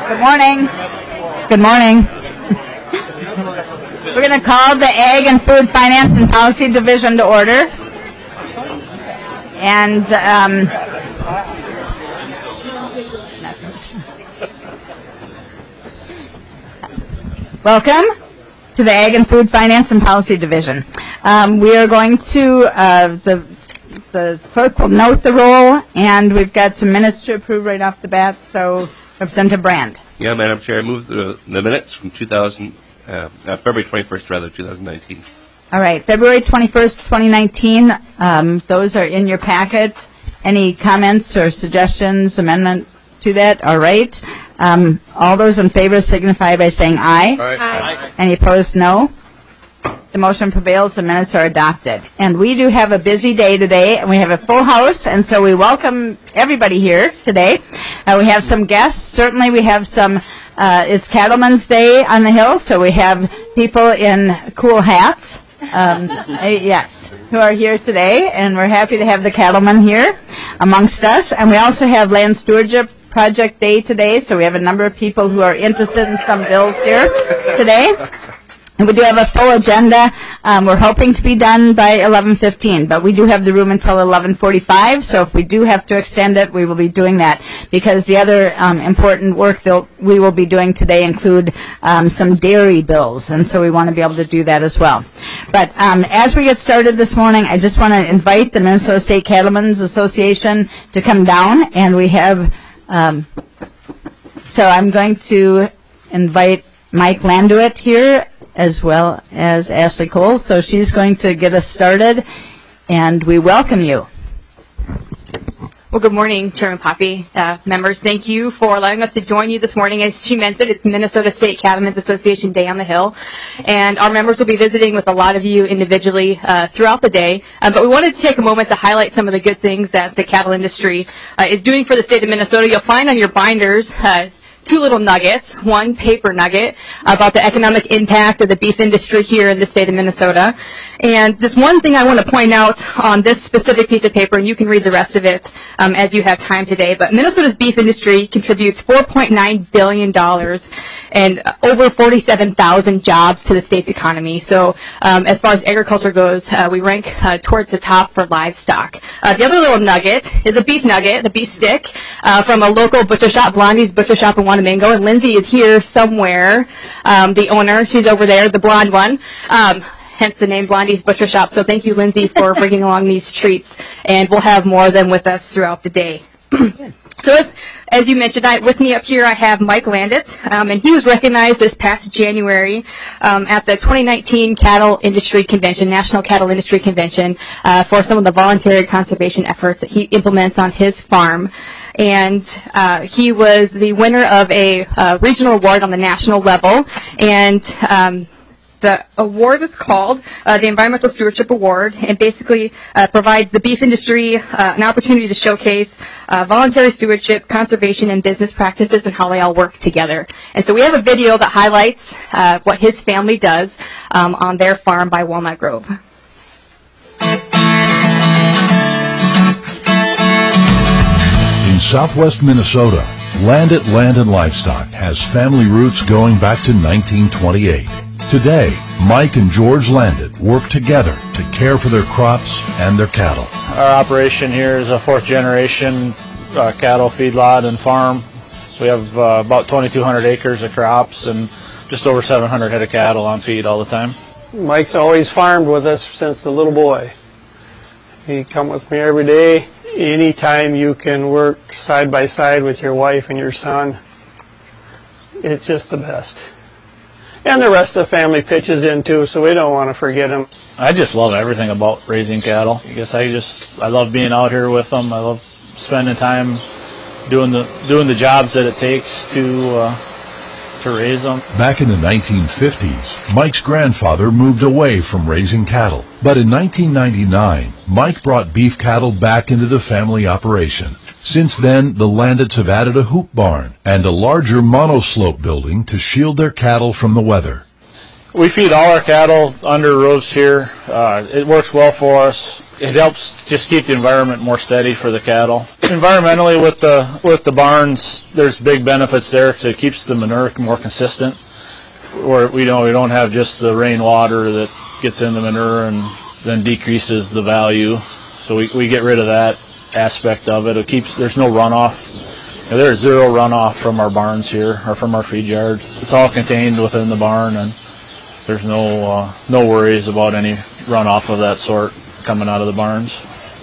Good morning. Good morning. We're going to call the Ag and Food Finance and Policy Division to order. And welcome to the Ag and Food Finance and Policy Division. We are going to, the clerk will note the roll, and we've got some minutes to approve right off the bat, so Representative Brand. Yeah, Madam Chair, I move the minutes from February 21st, 2019. All right, February 21st, 2019, those are in your packet. Any comments or suggestions, amendment to that? All right. All those in favor signify by saying aye. Aye. Any opposed, no. The motion prevails. The minutes are adopted. And we do have a busy day today, and we have a full house, and so we welcome everybody here today. We have some guests. Certainly we have some, it's Cattlemen's Day on the Hill, so we have people in cool hats, yes, who are here today, and we're happy to have the cattlemen here amongst us. And we also have Land Stewardship Project Day today, so we have a number of people who are interested in some bills here today. And we do have a full agenda. We're hoping to be done by 11:15, but we do have the room until 11:45, so if we do have to extend it, we will be doing that, because the other important work that we will be doing today include some dairy bills, and so we want to be able to do that as well. But as we get started this morning, I just want to invite the Minnesota State Cattlemen's Association to come down, and we have, so I'm going to invite Mike Landuit here, as well as Ashley Cole. So she's going to get us started, and we welcome you. Well, good morning, Chairman Poppy, members. Thank you for allowing us to join you this morning. As she mentioned, it's Minnesota State Cattlemen's Association Day on the Hill, and our members will be visiting with a lot of you individually throughout the day. But we wanted to take a moment to highlight some of the good things that the cattle industry is doing for the state of Minnesota. You'll find on your binders two little nuggets, one paper nugget about the economic impact of the beef industry here in the state of Minnesota. And just one thing I want to point out on this specific piece of paper, and you can read the rest of it as you have time today, but Minnesota's beef industry contributes $4.9 billion and over 47,000 jobs to the state's economy. So as far as agriculture goes, we rank towards the top for livestock. The other little nugget is a beef nugget, the beef stick, from a local butcher shop, Blondie's Butcher Shop in Wanamingo, and Lindsay is here somewhere, the owner. She's over there, the blonde one. Hence the name Blondie's Butcher Shop. So thank you, Lindsay, for bringing along these treats, and we'll have more of them with us throughout the day. So as you mentioned, with me up here I have Mike Landit, and he was recognized this past January at the 2019 Cattle Industry Convention, National Cattle Industry Convention, for some of the voluntary conservation efforts that he implements on his farm. And he was the winner of a regional award on the national level, and the award is called the Environmental Stewardship Award, and basically provides the beef industry an opportunity to showcase voluntary stewardship, conservation, and business practices and how they all work together. And so we have a video that highlights what his family does on their farm by Walnut Grove. In southwest Minnesota, Landit Land and Livestock has family roots going back to 1928. Today, Mike and George Landit work together to care for their crops and their cattle. Our operation here is a fourth generation cattle feedlot and farm. We have about 2,200 acres of crops and just over 700 head of cattle on feed all the time. Mike's always farmed with us since a little boy. He come with me every day. Anytime you can work side by side with your wife and your son, it's just the best. And the rest of the family pitches in too, so we don't want to forget them. I just love everything about raising cattle. I guess I love being out here with them. I love spending time doing the jobs that it takes to raise them. Back in the 1950s, Mike's grandfather moved away from raising cattle. But in 1999, Mike brought beef cattle back into the family operation. Since then, the Landits have added a hoop barn and a larger monoslope building to shield their cattle from the weather. We feed all our cattle under roofs here. It works well for us. it helps just keep the environment more steady for the cattle. Environmentally, with the barns, there's big benefits there because it keeps the manure more consistent. Or we don't have just the rainwater that gets in the manure and then decreases the value. So we get rid of that aspect of it. It keeps, there's no runoff. There's zero runoff from our barns here or from our feed yards. It's all contained within the barn, and there's no worries about any runoff of that sort coming out of the barns.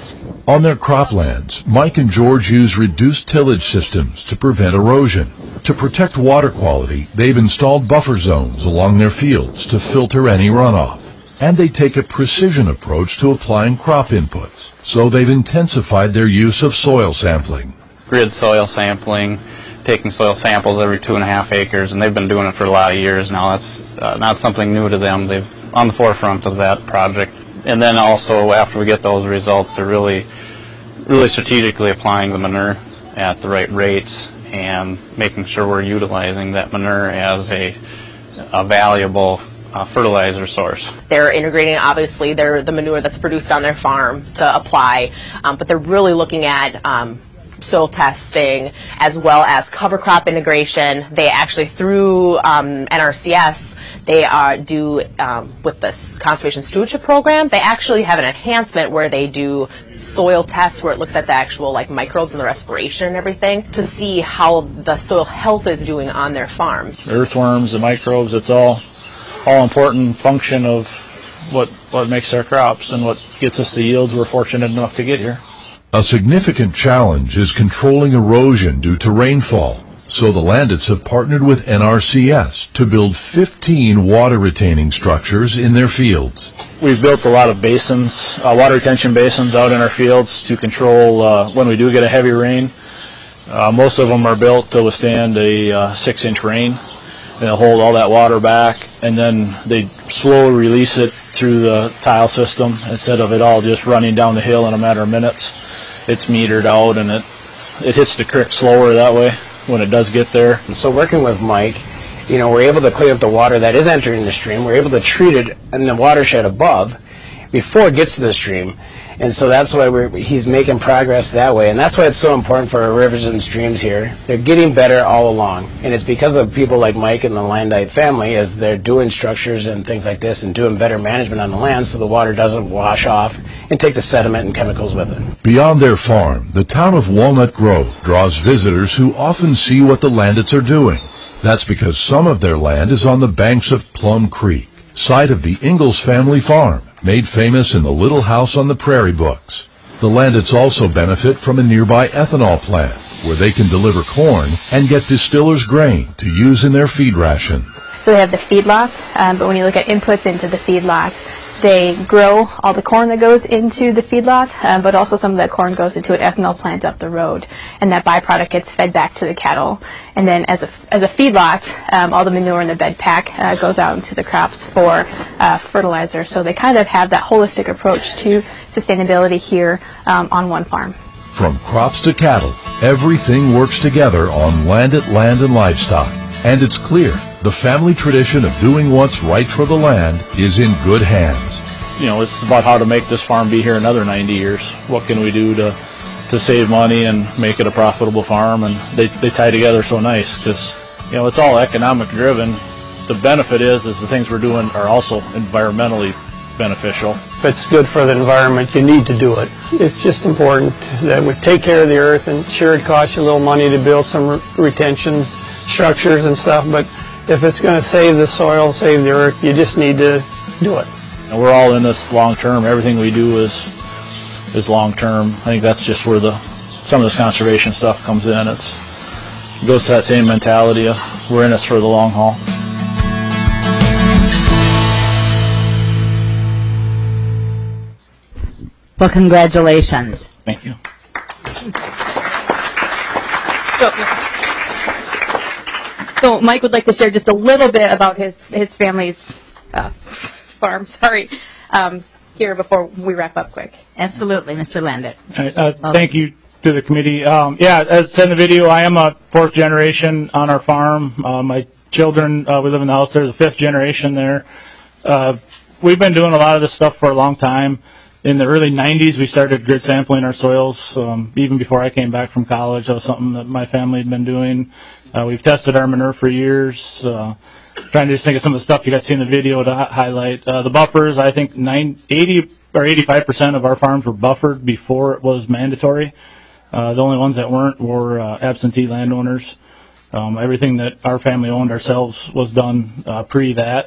On their croplands, Mike and George use reduced tillage systems to prevent erosion. To protect water quality, they've installed buffer zones along their fields to filter any runoff. And they take a precision approach to applying crop inputs, so they've intensified their use of soil sampling. Grid soil sampling, taking soil samples every 2.5 acres, and they've been doing it for a lot of years now. That's not something new to them. They've on the forefront of that project. And then also, after we get those results, they're really strategically applying the manure at the right rates and making sure we're utilizing that manure as a valuable fertilizer source. They're integrating, obviously, the manure that's produced on their farm to apply, but they're really looking at soil testing as well as cover crop integration. They actually, through NRCS, they do with this conservation stewardship program, they actually have an enhancement where they do soil tests where it looks at the actual like microbes and the respiration and everything to see how the soil health is doing on their farm. Earthworms, the microbes, it's all important function of what makes our crops and what gets us the yields we're fortunate enough to get here. A significant challenge is controlling erosion due to rainfall, so the Landits have partnered with NRCS to build 15 water-retaining structures in their fields. We've built a lot of basins, water retention basins out in our fields to control when we do get a heavy rain. Most of them are built to withstand a 6-inch rain. They'll hold all that water back, and then they slowly release it through the tile system instead of it all just running down the hill in a matter of minutes. It's metered out, and it hits the creek slower that way when it does get there. So working with Mike, we're able to clean up the water that is entering the stream. We're able to treat it in the watershed above before it gets to the stream. And so that's why he's making progress that way. And that's why it's so important for our rivers and streams here. They're getting better all along. And it's because of people like Mike and the Landite family as they're doing structures and things like this and doing better management on the land so the water doesn't wash off and take the sediment and chemicals with it. Beyond their farm, the town of Walnut Grove draws visitors who often see what the Landits are doing. That's because some of their land is on the banks of Plum Creek, site of the Ingalls family farm, made famous in the Little House on the Prairie books. The Landits also benefit from a nearby ethanol plant, where they can deliver corn and get distillers' grain to use in their feed ration. So they have the feedlot, but when you look at inputs into the feedlot, they grow all the corn that goes into the feedlot, but also some of that corn goes into an ethanol plant up the road, and that byproduct gets fed back to the cattle. And then as a feedlot, all the manure in the bed pack goes out into the crops for fertilizer. So they kind of have that holistic approach to sustainability here on one farm. From crops to cattle, everything works together on Landit Land and Livestock. And it's clear the family tradition of doing what's right for the land is in good hands. It's about how to make this farm be here another 90 years. What can we do to save money and make it a profitable farm? And they tie together so nice because, it's all economic driven. The benefit is the things we're doing are also environmentally beneficial. If it's good for the environment, you need to do it. It's just important that we take care of the earth, and sure, it costs you a little money to build some retentions, structures and stuff, but if it's going to save the soil, save the earth, you just need to do it. And we're all in this long term. Everything we do is long term. I think that's just where some of this conservation stuff comes in. It goes to that same mentality of we're in this for the long haul. Well, congratulations. Thank you. So Mike would like to share just a little bit about his family's farm. Here before we wrap up quick. Absolutely, Mr. Landit. Thank you to the committee. As said in the video, I am a 4th generation on our farm. My children, we live in the house. They're the 5th generation there. We've been doing a lot of this stuff for a long time. In the early 90s, we started grid sampling our soils. Even before I came back from college, that was something that my family had been doing. We've tested our manure for years. Trying to just think of some of the stuff you got to see in the video to highlight. The buffers, I think 80 or 85% of our farms were buffered before it was mandatory. The only ones that weren't were absentee landowners. Everything that our family owned ourselves was done pre that.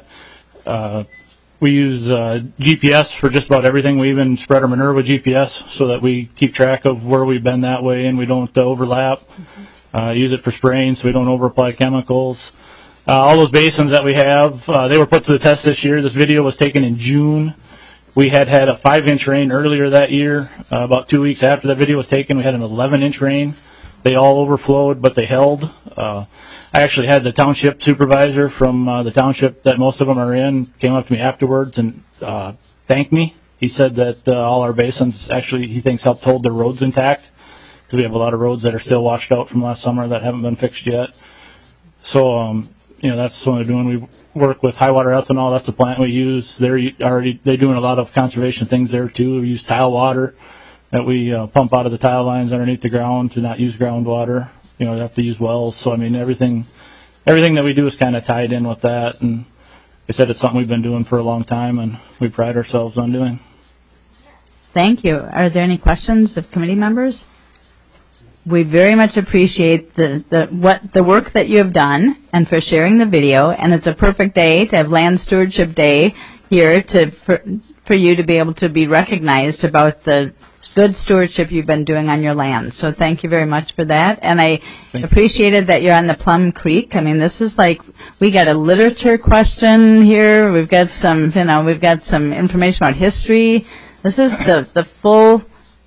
We use GPS for just about everything. We even spread our manure with GPS so that we keep track of where we've been that way and we don't overlap. Use it for spraying so we don't overapply chemicals. All those basins that we have, they were put to the test this year. This video was taken in June. We had a 5-inch rain earlier that year. About 2 weeks after that video was taken, we had an 11-inch rain. They all overflowed, but they held. I actually had the township supervisor from the township that most of them are in came up to me afterwards and thanked me. He said that all our basins actually he thinks helped hold their roads intact because we have a lot of roads that are still washed out from last summer that haven't been fixed yet. So, that's what they're doing. We work with high water ethanol. That's the plant we use. They're doing a lot of conservation things there too. We use tile water that we pump out of the tile lines underneath the ground to not use groundwater. We have to use wells. So, everything that we do is kind of tied in with that. And they said it's something we've been doing for a long time, and we pride ourselves on doing. Thank you. Are there any questions of committee members? We very much appreciate the work that you have done and for sharing the video. And it's a perfect day to have Land Stewardship Day here for you to be able to be recognized about the good stewardship you've been doing on your land. So thank you very much for that. And I appreciated that you're on the Plum Creek. This is like, we got a literature question here. We've got some, we've got some information about history. This is the full,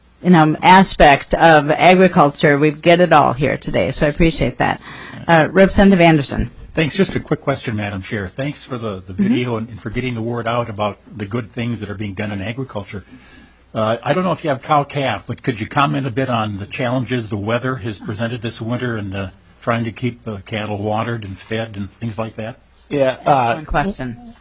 aspect of agriculture. We get it all here today. So I appreciate that. Representative Anderson. Thanks. Just a quick question, Madam Chair. Thanks for the video and for getting the word out about the good things that are being done in agriculture. I don't know if you have cow-calf, but could you comment a bit on the challenges the weather has presented this winter and trying to keep the cattle watered and fed and things like that? Yeah. One question.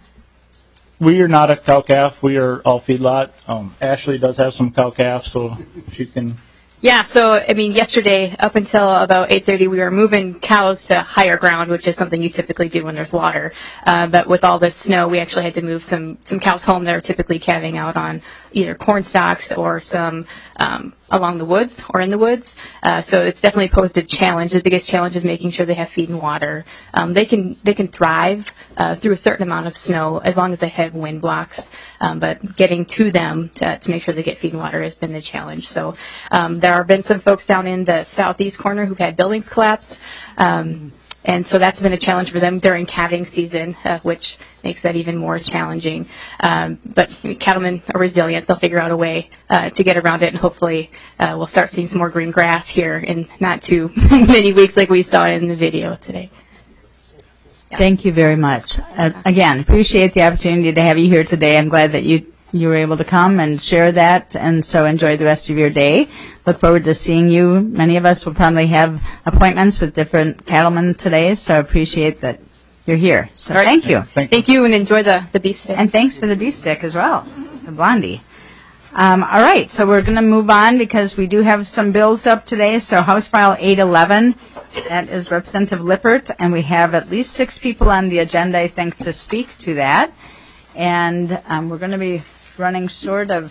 We are not a cow-calf. We are all feedlot. Ashley does have some cow-calf, so she can... Yeah, so, yesterday up until about 8:30, we were moving cows to higher ground, which is something you typically do when there's water. But with all this snow, we actually had to move some cows home that are typically calving out on either corn stalks or some along the woods or in the woods. So it's definitely posed a challenge. The biggest challenge is making sure they have feed and water. They can thrive through a certain amount of snow as long as they have wind blocks. But getting to them to make sure they get feed and water has been the challenge. So there have been some folks down in the southeast corner who've had buildings collapse. And so that's been a challenge for them during calving season, which makes that even more challenging. But cattlemen are resilient. They'll figure out a way to get around it, and hopefully we'll start seeing some more green grass here in not too many weeks like we saw in the video today. Yeah. Thank you very much. Again, appreciate the opportunity to have you here today. I'm glad that you were able to come and share that, and so enjoy the rest of your day. Look forward to seeing you. Many of us will probably have appointments with different cattlemen today, so I appreciate that you're here. So thank you. Thank you, and enjoy the beef stick. And thanks for the beef stick as well, the Blondie. All right, so we're going to move on because we do have some bills up today. So House File 811, that is Representative Lippert, and we have at least 6 people on the agenda, I think, to speak to that. And we're going to be running short of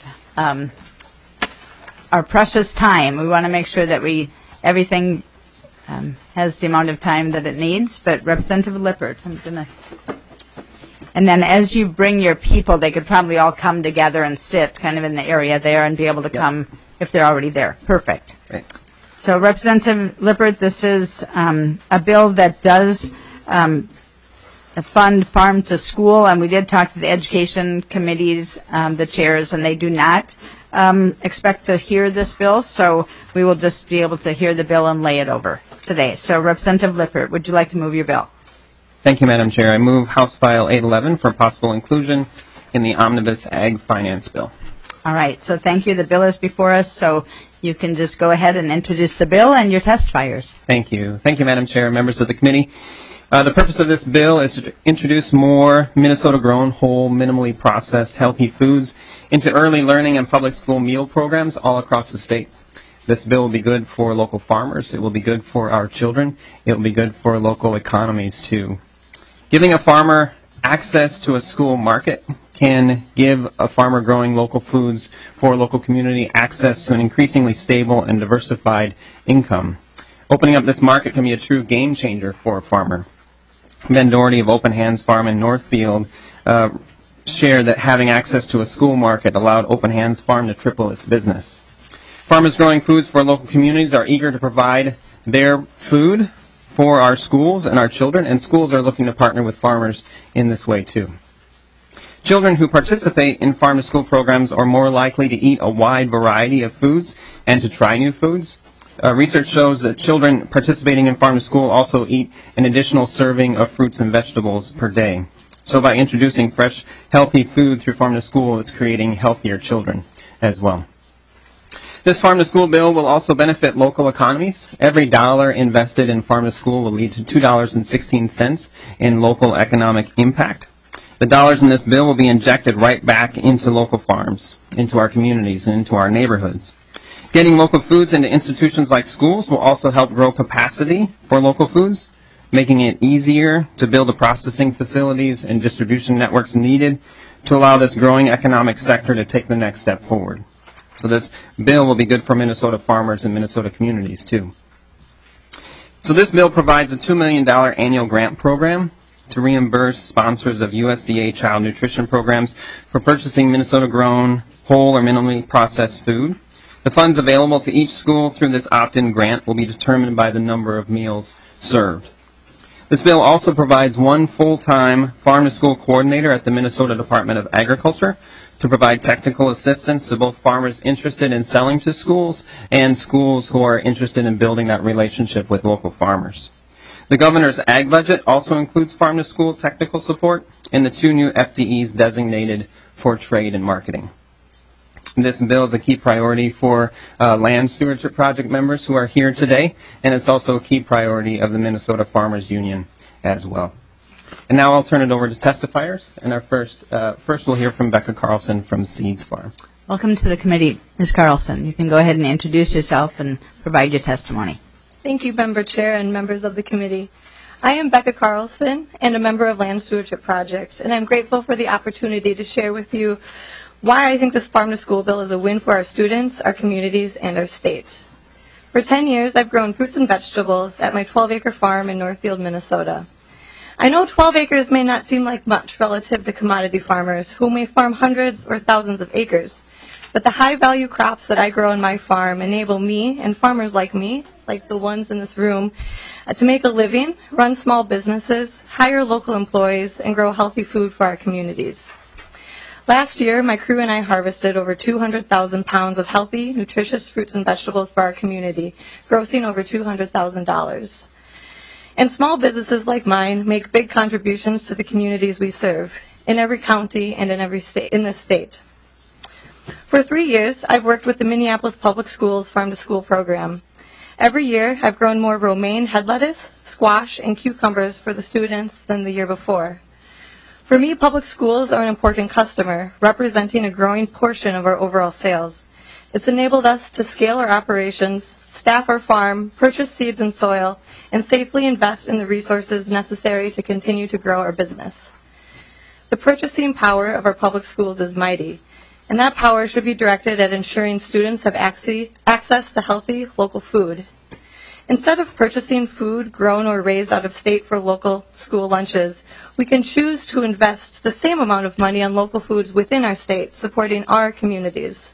our precious time. We want to make sure that everything has the amount of time that it needs. But Representative Lippert, and then as you bring your people, they could probably all come together and sit kind of in the area there and be able to come if they're already there. Perfect. Right. So Representative Lippert, this is a bill that does fund farm to school, and we did talk to the education committees, the chairs, and they do not expect to hear this bill, so we will just be able to hear the bill and lay it over today. So Representative Lippert, would you like to move your bill? Thank you, Madam Chair. I move House File 811 for possible inclusion in the Omnibus Ag Finance Bill. All right, so thank you. The bill is before us, so you can just go ahead and introduce the bill and your testifiers. Thank you. Thank you, Madam Chair, members of the committee. The purpose of this bill is to introduce more Minnesota-grown, whole, minimally processed, healthy foods into early learning and public school meal programs all across the state. This bill will be good for local farmers. It will be good for our children. It will be good for local economies, too. Giving a farmer access to a school market can give a farmer growing local foods for a local community access to an increasingly stable and diversified income. Opening up this market can be a true game changer for a farmer. Ben Doherty of Open Hands Farm in Northfield shared that having access to a school market allowed Open Hands Farm to triple its business. Farmers growing foods for local communities are eager to provide their food for our schools and our children, and schools are looking to partner with farmers in this way too. Children who participate in farm-to-school programs are more likely to eat a wide variety of foods and to try new foods. Research shows that children participating in farm-to-school also eat an additional serving of fruits and vegetables per day. So by introducing fresh, healthy food through farm-to-school, it's creating healthier children as well. This farm-to-school bill will also benefit local economies. Every dollar invested in farm-to-school will lead to $2.16 in local economic impact. The dollars in this bill will be injected right back into local farms, into our communities, and into our neighborhoods. Getting local foods into institutions like schools will also help grow capacity for local foods, making it easier to build the processing facilities and distribution networks needed to allow this growing economic sector to take the next step forward. So this bill will be good for Minnesota farmers and Minnesota communities too. So this bill provides a $2 million annual grant program to reimburse sponsors of USDA child nutrition programs for purchasing Minnesota-grown, whole or minimally processed food. The funds available to each school through this opt-in grant will be determined by the number of meals served. This bill also provides one full-time farm-to-school coordinator at the Minnesota Department of Agriculture to provide technical assistance to both farmers interested in selling to schools and schools who are interested in building that relationship with local farmers. The governor's ag budget also includes farm-to-school technical support and the 2 new FTEs designated for trade and marketing. This bill is a key priority for land stewardship project members who are here today, and it's also a key priority of the Minnesota Farmers Union as well. And now I'll turn it over to testifiers, and our first we'll hear from Becca Carlson from Seeds Farm. Welcome to the committee, Ms. Carlson. You can go ahead and introduce yourself and provide your testimony. Thank you, Member Chair and members of the committee. I am Becca Carlson and a member of Land Stewardship Project, and I'm grateful for the opportunity to share with you why I think this farm-to-school bill is a win for our students, our communities, and our state. For 10 years, I've grown fruits and vegetables at my 12-acre farm in Northfield, Minnesota. I know 12 acres may not seem like much relative to commodity farmers who may farm hundreds or thousands of acres, but the high-value crops that I grow on my farm enable me and farmers like me, like the ones in this room, to make a living, run small businesses, hire local employees, and grow healthy food for our communities. Last year, my crew and I harvested over 200,000 pounds of healthy, nutritious fruits and vegetables for our community, grossing over $200,000. And small businesses like mine make big contributions to the communities we serve, in every county and in every state, in this state. For 3 years, I've worked with the Minneapolis Public Schools Farm-to-School program. Every year, I've grown more romaine head lettuce, squash, and cucumbers for the students than the year before. For me, public schools are an important customer, representing a growing portion of our overall sales. It's enabled us to scale our operations, staff our farm, purchase seeds and soil, and safely invest in the resources necessary to continue to grow our business. The purchasing power of our public schools is mighty, and that power should be directed at ensuring students have access to healthy local food. Instead of purchasing food grown or raised out of state for local school lunches, we can choose to invest the same amount of money on local foods within our state, supporting our communities.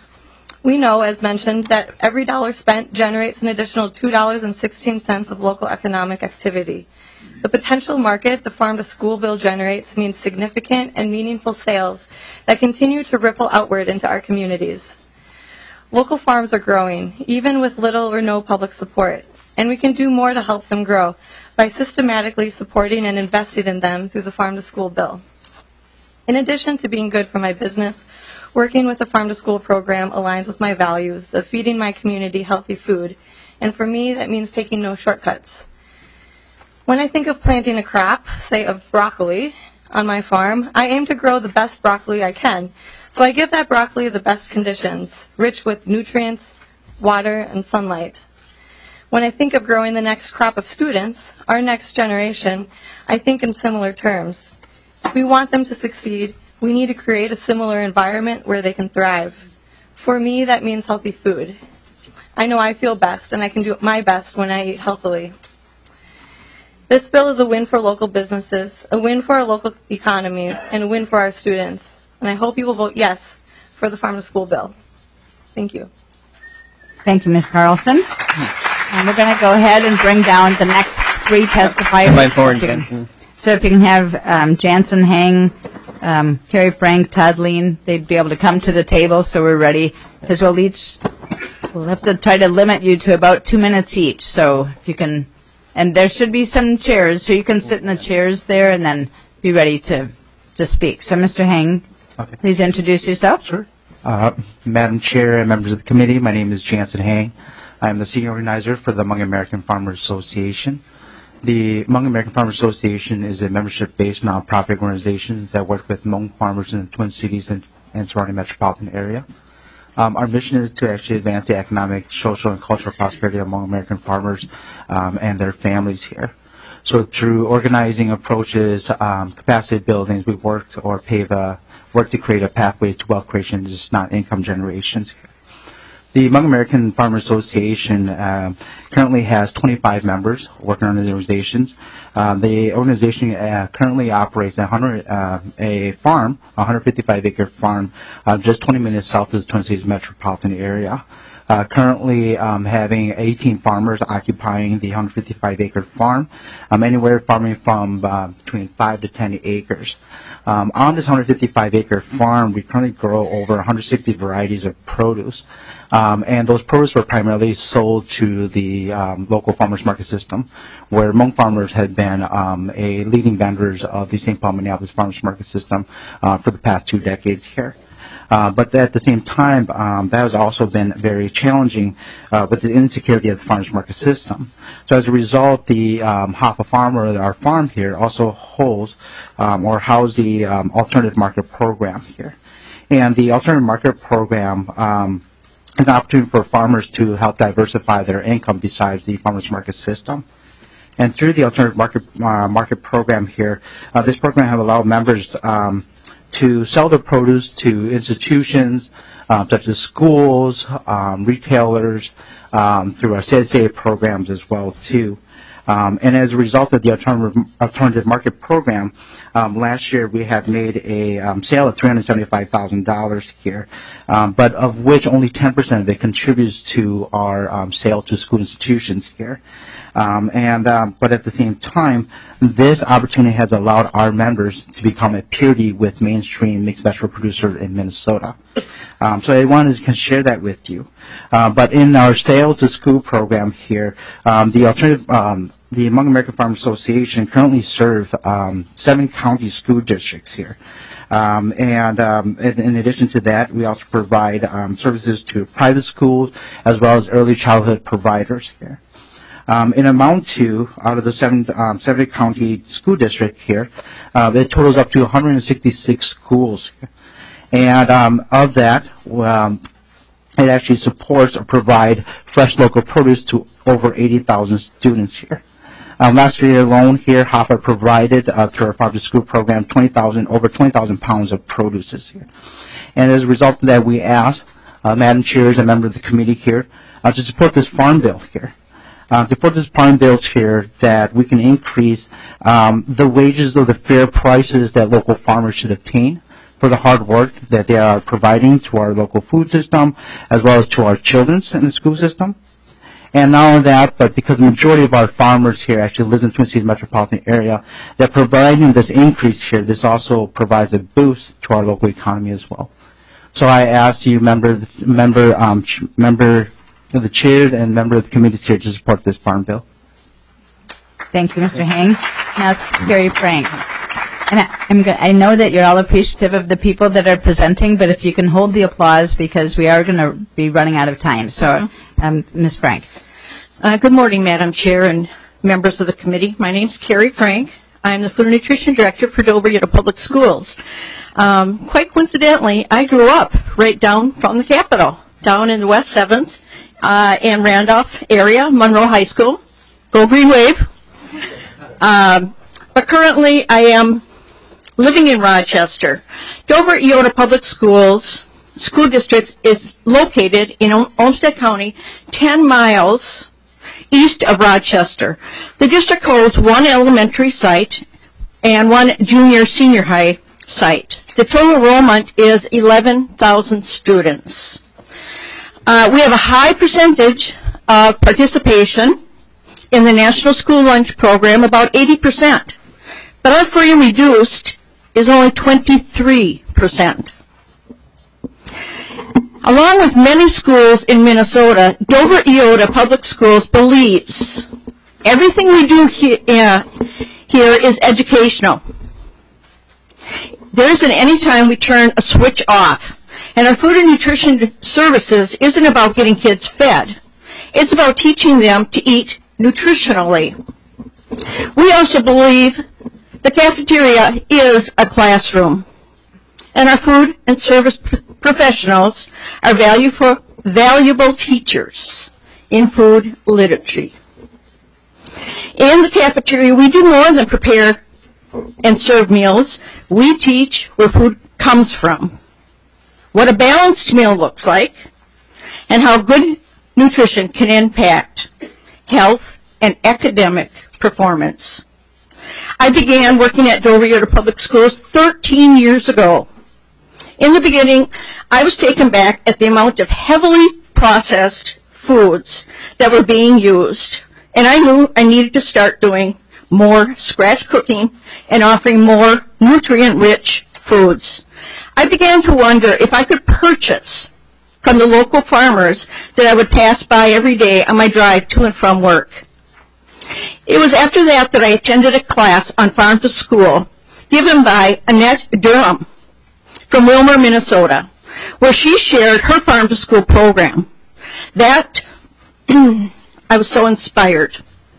We know, as mentioned, that every dollar spent generates an additional $2.16 of local economic activity. The potential market the farm-to-school bill generates means significant and meaningful sales that continue to ripple outward into our communities. Local farms are growing, even with little or no public support, and we can do more to help them grow by systematically supporting and investing in them through the Farm-to-School bill. In addition to being good for my business, working with the Farm-to-School program aligns with my values of feeding my community healthy food, and for me, that means taking no shortcuts. When I think of planting a crop, say of broccoli, on my farm, I aim to grow the best broccoli I can. So I give that broccoli the best conditions, rich with nutrients, water, and sunlight. When I think of growing the next crop of students, our next generation, I think in similar terms. If we want them to succeed, we need to create a similar environment where they can thrive. For me, that means healthy food. I know I feel best, and I can do my best when I eat healthily. This bill is a win for local businesses, a win for our local economies, and a win for our students. And I hope you will vote yes for the Farm to School bill. Thank you. Thank you, Ms. Carlson. And we're going to go ahead and bring down the next three testifiers. Invite forward, Jansen. So if you can have Jansen, Hang, Carrie Frank, Todd Lean, they'd be able to come to the table so we're ready. Because we'll have to try to limit you to about 2 minutes each. So if you can, and there should be some chairs, so you can sit in the chairs there and then be ready to speak. So Mr. Hang, okay. Please introduce yourself. Sure. Madam Chair and members of the committee, my name is Jansen Hang. I am the senior organizer for the Hmong American Farmers Association. The Hmong American Farmers Association is a membership-based nonprofit organization that works with Hmong farmers in the Twin Cities and surrounding metropolitan area. Our mission is to actually advance the economic, social, and cultural prosperity of Hmong American farmers and their families here. So through organizing approaches, capacity buildings, we work to create a pathway to wealth creation, just not income generations here. The Hmong American Farmers Association currently has 25 members working on the organizations. The organization currently operates a 155-acre farm, just 20 minutes south of the Twin Cities metropolitan area. Currently having 18 farmers occupying the 155-acre farm, anywhere farming from between 5 to 10 acres. On this 155-acre farm, we currently grow over 160 varieties of produce, and those produce were primarily sold to the local farmers market system, where Hmong farmers had been a leading vendors of the St. Paul Minneapolis farmers market system for the past 2 decades here. But at the same time, that has also been very challenging with the insecurity of the farmers market system. So as a result, the Hoffa Farm, or our farm here, also holds or houses the alternative market program here. And the alternative market program is an opportunity for farmers to help diversify their income besides the farmers market system. And through the alternative market program here, this program has allowed members to sell their produce to institutions such as schools, retailers, through our CSA programs as well too. And as a result of the alternative market program, last year we had made a sale of $375,000 here, but of which only 10% of it contributes to our sale to school institutions here. But at the same time, this opportunity has allowed our members to become a parity with mainstream mixed vegetable producer in Minnesota. So I wanted to share that with you. But in our sales to school program here, the Hmong American Farmers Association currently serve 7 county school districts here. In addition to that, we also provide services to private schools as well as early childhood providers here. In amount to, out of the 70 county school district here, it totals up to 166 schools. And of that, it actually supports or provide fresh local produce to over 80,000 students here. Last year alone here, Hoffa provided through our Farm to School program over 20,000 pounds of produce this year. And as a result of that, we asked Madam Chair as a member of the committee here to support this farm bill here. To support this farm bill here, that we can increase the wages or the fair prices that local farmers should obtain for the hard work that they are providing to our local food system as well as to our children in the school system. And not only that, but because the majority of our farmers here actually live in the Twin Cities metropolitan area, they're providing this increase here. This also provides a boost to our local economy as well. So I ask you, member of the chair and member of the committee chair, to support this farm bill. Thank you, Mr. Hang. Now it's Carrie Frank. And I know that you're all appreciative of the people that are presenting, but if you can hold the applause, because we are going to be running out of time. So, Ms. Frank. Good morning, Madam Chair and members of the committee. My name's Carrie Frank. I'm the Food and Nutrition Director for Dover-Utah Public Schools. Quite coincidentally, I grew up right down from the Capitol, down in the West 7th and Randolph area, Monroe High School. Go Green Wave. But currently, I am living in Rochester. Dover-Utah Public Schools School District is located in Olmsted County, 10 miles east of Rochester. The district holds one elementary site and one junior-senior high site. The total enrollment is 11,000 students. We have a high percentage of participation in the National School Lunch Program, about 80%. But our free and reduced is only 23%. Along with many schools in Minnesota, Dover-Utah Public Schools believes everything we do here is educational. There isn't any time we turn a switch off. And our food and nutrition services isn't about getting kids fed. It's about teaching them to eat nutritionally. We also believe the cafeteria is a classroom. And our food and service professionals are valuable teachers in food literacy. In the cafeteria, we do more than prepare and serve meals. We teach where food comes from, what a balanced meal looks like, and how good nutrition can impact health and academic performance. I began working at Dover-Utah Public Schools 13 years ago. In the beginning, I was taken back at the amount of heavily processed foods that were being used, and I knew I needed to start doing more scratch cooking and offering more nutrient-rich foods. I began to wonder if I could purchase from the local farmers that I would pass by every day on my drive to and from work. It was after that that I attended a class on farm to school given by Annette Durham from Wilmer, Minnesota, where she shared her farm to school program. That I was so inspired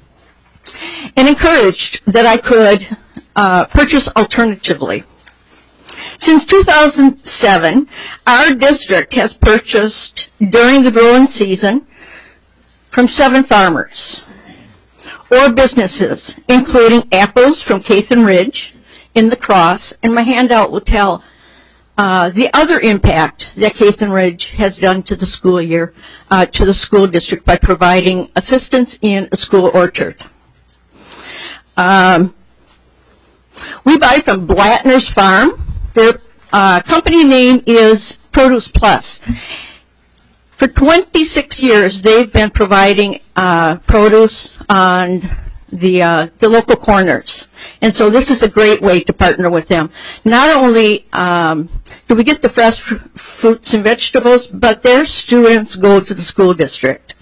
and encouraged that I could purchase alternatively. Since 2007, our district has purchased during the growing season from 7 farmers or businesses, including apples from Cathan Ridge in La Crosse, and my handout will tell the other impact that Cathan Ridge has done to the school year, to the school district by providing assistance in a school orchard. We buy from Blattner's Farm. Their company name is Produce Plus. For 26 years, they've been providing produce on the local corners. And so this is a great way to partner with them. Not only do we get the fresh fruits and vegetables, but their students go to the school district.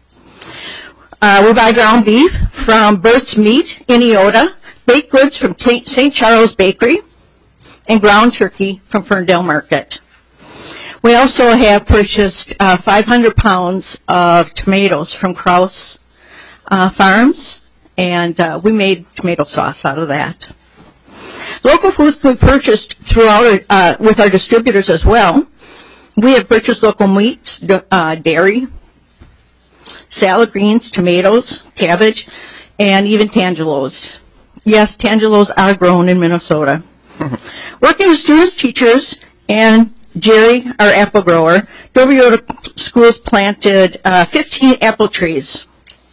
We buy ground beef from Bert's Meat in Eota, baked goods from St. Charles Bakery, and ground turkey from Ferndale Market. We also have purchased 500 pounds of tomatoes from Krause Farms, and we made tomato sauce out of that. Local foods we purchased throughout with our distributors as well. We have purchased local meats, dairy, salad greens, tomatoes, cabbage, and even tangelos. Yes, tangelos are grown in Minnesota. Working with students, teachers, and Jerry, our apple grower, Dover-Utah Schools planted 15 apple trees.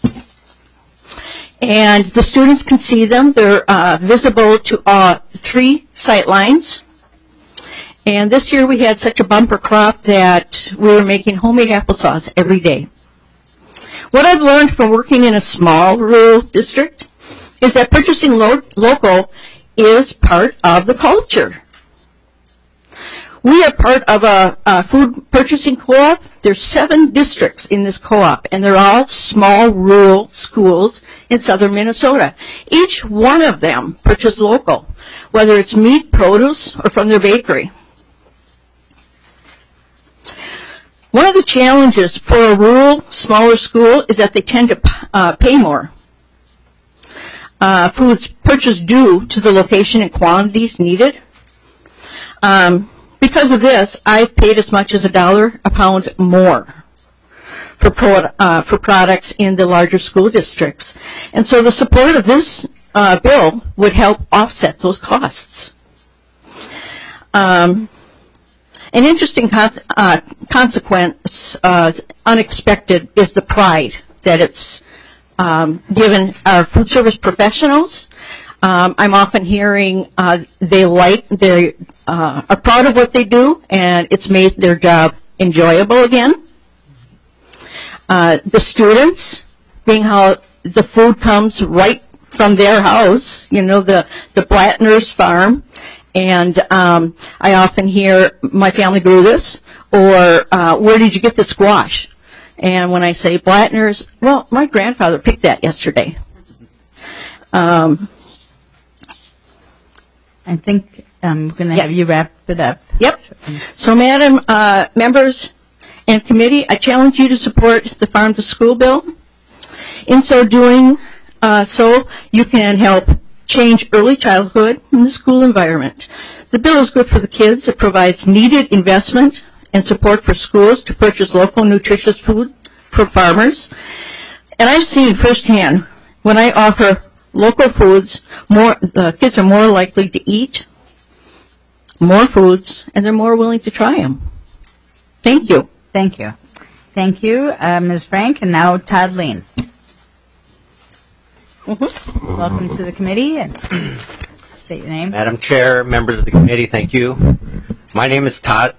And the students can see them. They're visible to 3 sight lines. And this year we had such a bumper crop that we were making homemade applesauce every day. What I've learned from working in a small rural district is that purchasing local is part of the culture. We are part of a food purchasing co-op. There's 7 districts in this co-op, and they're all small rural schools in southern Minnesota. Each one of them purchases local, whether it's meat, produce, or from their bakery. One of the challenges for a rural, smaller school is that they tend to pay more. foods purchased due to the location and quantities needed. Because of this, I've paid as much as $1 a pound more for products in the larger school districts. And so the support of this bill would help offset those costs. An interesting consequence, unexpected, is the pride that it's given our food service professionals. I'm often hearing they are proud of what they do, and it's made their job enjoyable again. The students, being how the food comes right from their house, the Blattner's farm, and I often hear, my family grew this, or where did you get the squash? And when I say Blattner's, well, my grandfather picked that yesterday. I think I'm going to have you wrap it up. Yep. So, Madam, members and committee, I challenge you to support the Farm to School bill. In so doing, you can help change early childhood in the school environment. The bill is good for the kids. It provides needed investment and support for schools to purchase local nutritious food for farmers. And I've seen firsthand, when I offer local foods, the kids are more likely to eat more foods, and they're more willing to try them. Thank you. Thank you. Thank you, Ms. Frank, and now Todd Lean. Welcome to the committee, and state your name. Madam Chair, members of the committee, thank you. My name is Todd.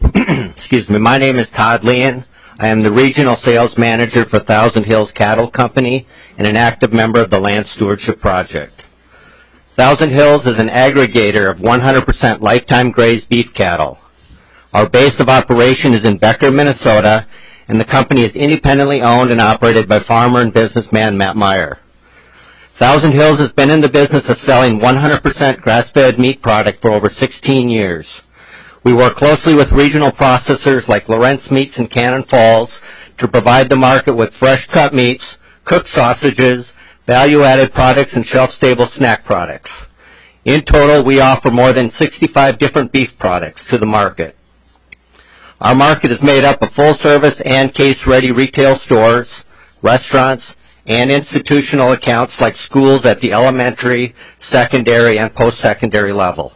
My name is Todd Lean. I am the regional sales manager for Thousand Hills Cattle Company and an active member of the Land Stewardship Project. Thousand Hills is an aggregator of 100% lifetime grazed beef cattle. Our base of operation is in Becker, Minnesota, and the company is independently owned and operated by farmer and businessman Matt Meyer. Thousand Hills has been in the business of selling 100% grass-fed meat product for over 16 years. We work closely with regional processors like Lawrence Meats in Cannon Falls to provide the market with fresh cut meats, cooked sausages, value-added products, and shelf-stable snack products. In total, we offer more than 65 different beef products to the market. Our market is made up of full-service and case-ready retail stores, restaurants, and institutional accounts like schools at the elementary, secondary, and post-secondary level.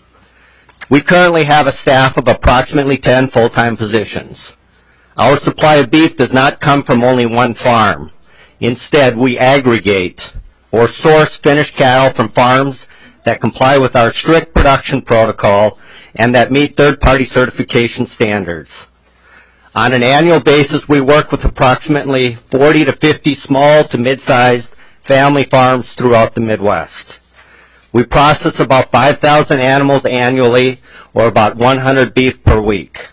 We currently have a staff of approximately 10 full-time positions. Our supply of beef does not come from only one farm. Instead, we aggregate or source finished cattle from farms that comply with our strict production protocol and that meet third-party certification standards. On an annual basis, we work with approximately 40 to 50 small to mid-sized family farms throughout the Midwest. We process about 5,000 animals annually, or about 100 beef per week.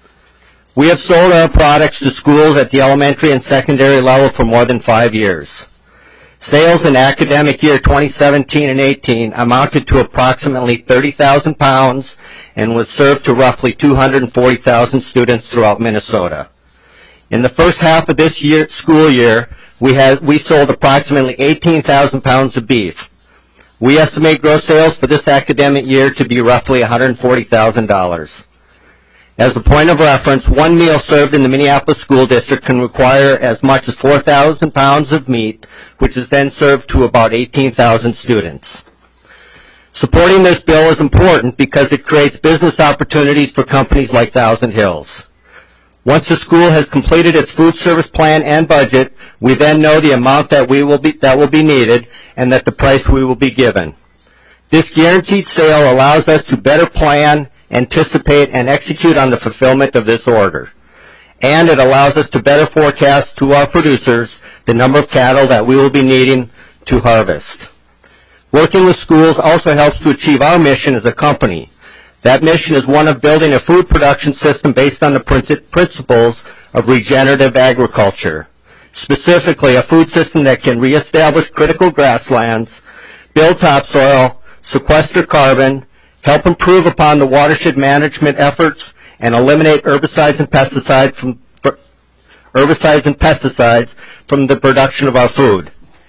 We have sold our products to schools at the elementary and secondary level for more than 5 years. Sales in academic year 2017 and 18 amounted to approximately 30,000 pounds and was served to roughly 240,000 students throughout Minnesota. In the first half of this school year, we sold approximately 18,000 pounds of beef. We estimate gross sales for this academic year to be roughly $140,000. As a point of reference, one meal served in the Minneapolis School District can require as much as 4,000 pounds of meat, which is then served to about 18,000 students. Supporting this bill is important because it creates business opportunities for companies like Thousand Hills. Once the school has completed its food service plan and budget, we then know the amount that will be needed and that the price we will be given. This guaranteed sale allows us to better plan, anticipate, and execute on the fulfillment of this order. And it allows us to better forecast to our producers the number of cattle that we will be needing to harvest. Working with schools also helps to achieve our mission as a company. That mission is one of building a food production system based on the principles of regenerative agriculture. Specifically, a food system that can reestablish critical grasslands, build topsoil, sequester carbon, help improve upon the watershed management efforts, and eliminate herbicides and pesticides from the production of our food.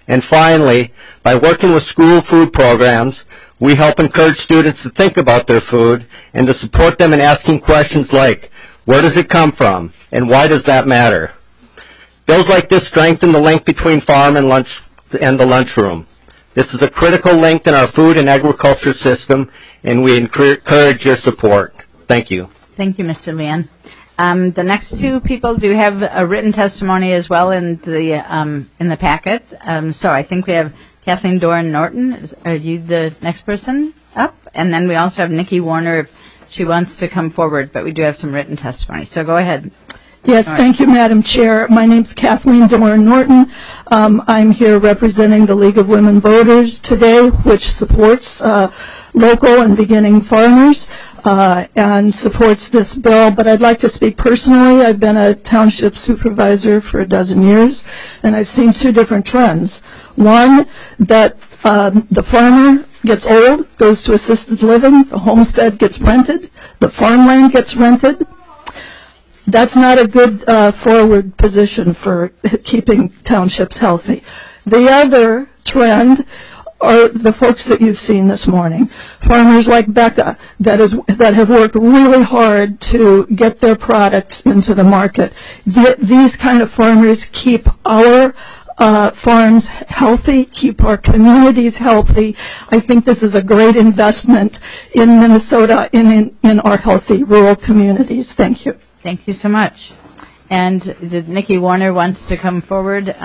And finally, by working with school food programs, we help encourage students to think about their food and to support them in asking questions like, where does it come from, and why does that matter? Bills like this strengthen the link between farm and the lunchroom. This is a critical link in our food and agriculture system, and we encourage your support. Thank you. Thank you, Mr. Leon. The next two people do have a written testimony as well in the packet. So I think we have Kathleen Doran Norton. Are you the next person up? And then we also have Nikki Warner if she wants to come forward, but we do have some written testimony. So go ahead. Yes, thank you, Madam Chair. My name's Kathleen Doran Norton. I'm here representing the League of Women Voters today, which supports local and beginning farmers and supports this bill. But I'd like to speak personally. I've been a township supervisor for a dozen years, and I've seen two different trends. One, that the farmer gets old, goes to assisted living, the homestead gets rented, the farmland gets rented. That's not a good forward position for keeping townships healthy. The other trend are the folks that you've seen this morning, farmers like Becca that have worked really hard to get their products into the market. These kind of farmers keep our farms healthy, keep our communities healthy. I think this is a great investment in Minnesota in our healthy rural communities. Thank you. Thank you so much. And Nikki Warner wants to come forward.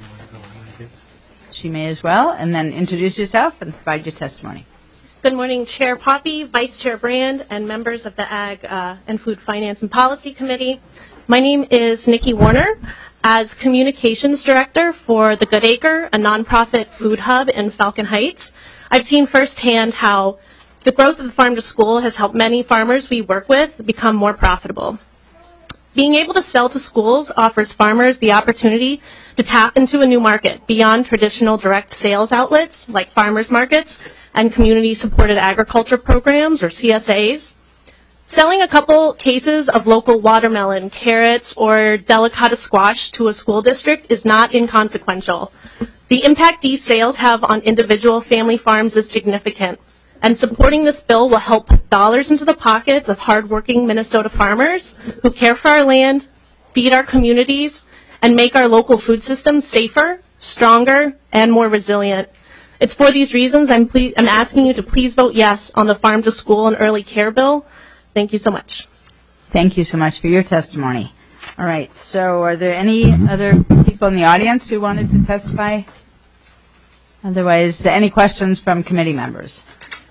She may as well, and then introduce yourself and provide your testimony. Good morning, Chair Poppy, Vice Chair Brand, and members of the Ag and Food Finance and Policy Committee. My name is Nikki Warner. As Communications Director for the Good Acre, a nonprofit food hub in Falcon Heights, I've seen firsthand how the growth of the farm to school has helped many farmers we work with become more profitable. Being able to sell to schools offers farmers the opportunity to tap into a new market beyond traditional direct sales outlets like farmers markets and community-supported agriculture programs, or CSAs. Selling a couple cases of local watermelon, carrots, or delicata squash to a school district is not inconsequential. The impact these sales have on individual family farms is significant, and supporting this bill will help put dollars into the pockets of hardworking Minnesota farmers who care for our land, feed our communities, and make our local food system safer, stronger, and more resilient. It's for these reasons I'm asking you to please vote yes on the Farm to School and Early Care Bill. Thank you so much. Thank you so much for your testimony. All right, so are there any other people in the audience who wanted to testify? Otherwise, any questions from committee members?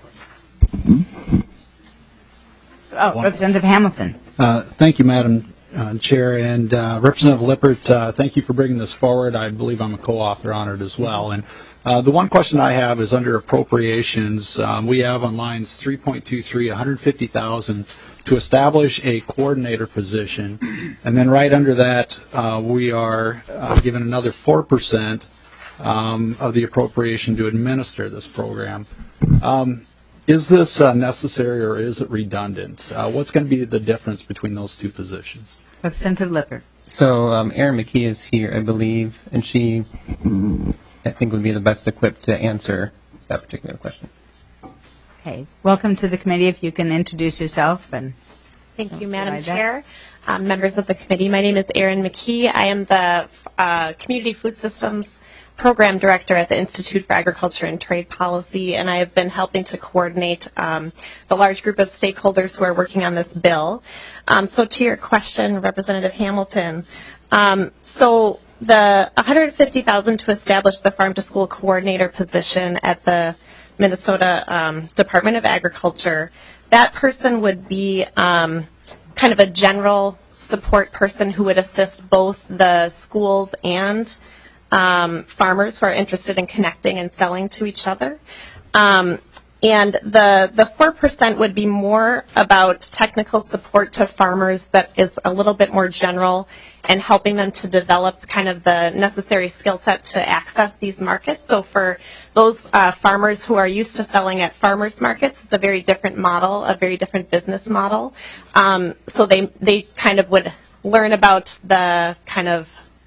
Oh, Representative Hamilton. Thank you, Madam Chair, and Representative Lippert, thank you for bringing this forward. I believe I'm a co-author on it as well. And the one question I have is under appropriations. We have on lines 3.23, $150,000 to establish a coordinator position, and then right under that, we are given another 4% of the appropriation to administer this program. Is this necessary or is it redundant? What's going to be the difference between those two positions? Representative Lippert. So Erin McKee is here, I believe, and she, I think, would be the best equipped to answer that particular question. Okay. Welcome to the committee. If you can introduce yourself. And thank you, Madam Chair. Members of the committee, my name is Erin McKee. I am the Community Food Systems Program Director at the Institute for Agriculture and Trade Policy, and I have been helping to coordinate the large group of stakeholders who are working on this bill. So to your question, Representative Hamilton, so the $150,000 to establish the Farm to School Coordinator position at the Minnesota Department of Agriculture, that person would be kind of a general support person who would assist both the schools and farmers who are interested in connecting and selling to each other. And the 4% would be more about technical support to farmers that is a little bit more general and helping them to develop kind of the necessary skill set to access these markets. So for those farmers who are used to selling at farmers markets, it's a very different model, a very different business model. So they kind of would learn about the kind of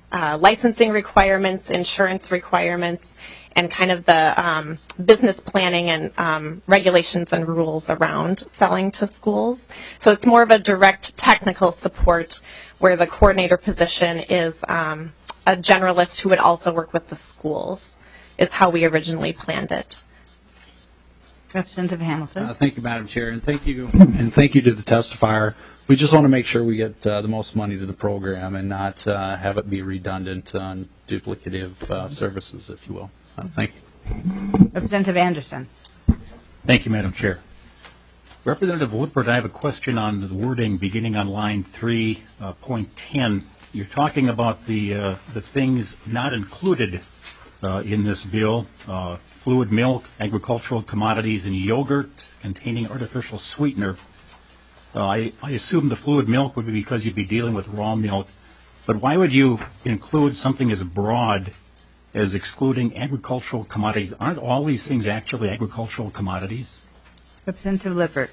licensing requirements, insurance requirements, and kind of the business planning and regulations and rules around selling to schools. So it's more of a direct technical support where the coordinator position is a generalist who would also work with the schools, is how we originally planned it. Representative Hamilton. Thank you, Madam Chair, and thank you to the testifier. We just want to make sure we get the most money to the program and not have it be redundant on duplicative services, if you will. Thank you. Representative Anderson. Thank you, Madam Chair. Representative Lippert, I have a question on the wording beginning on line 3.10. You're talking about the things not included in this bill, fluid milk, agricultural commodities, and yogurt containing artificial sweetener. I assume the fluid milk would be because you'd be dealing with raw milk, but why would you include something as broad as excluding agricultural commodities? Aren't all these things actually agricultural commodities? Representative Lippert.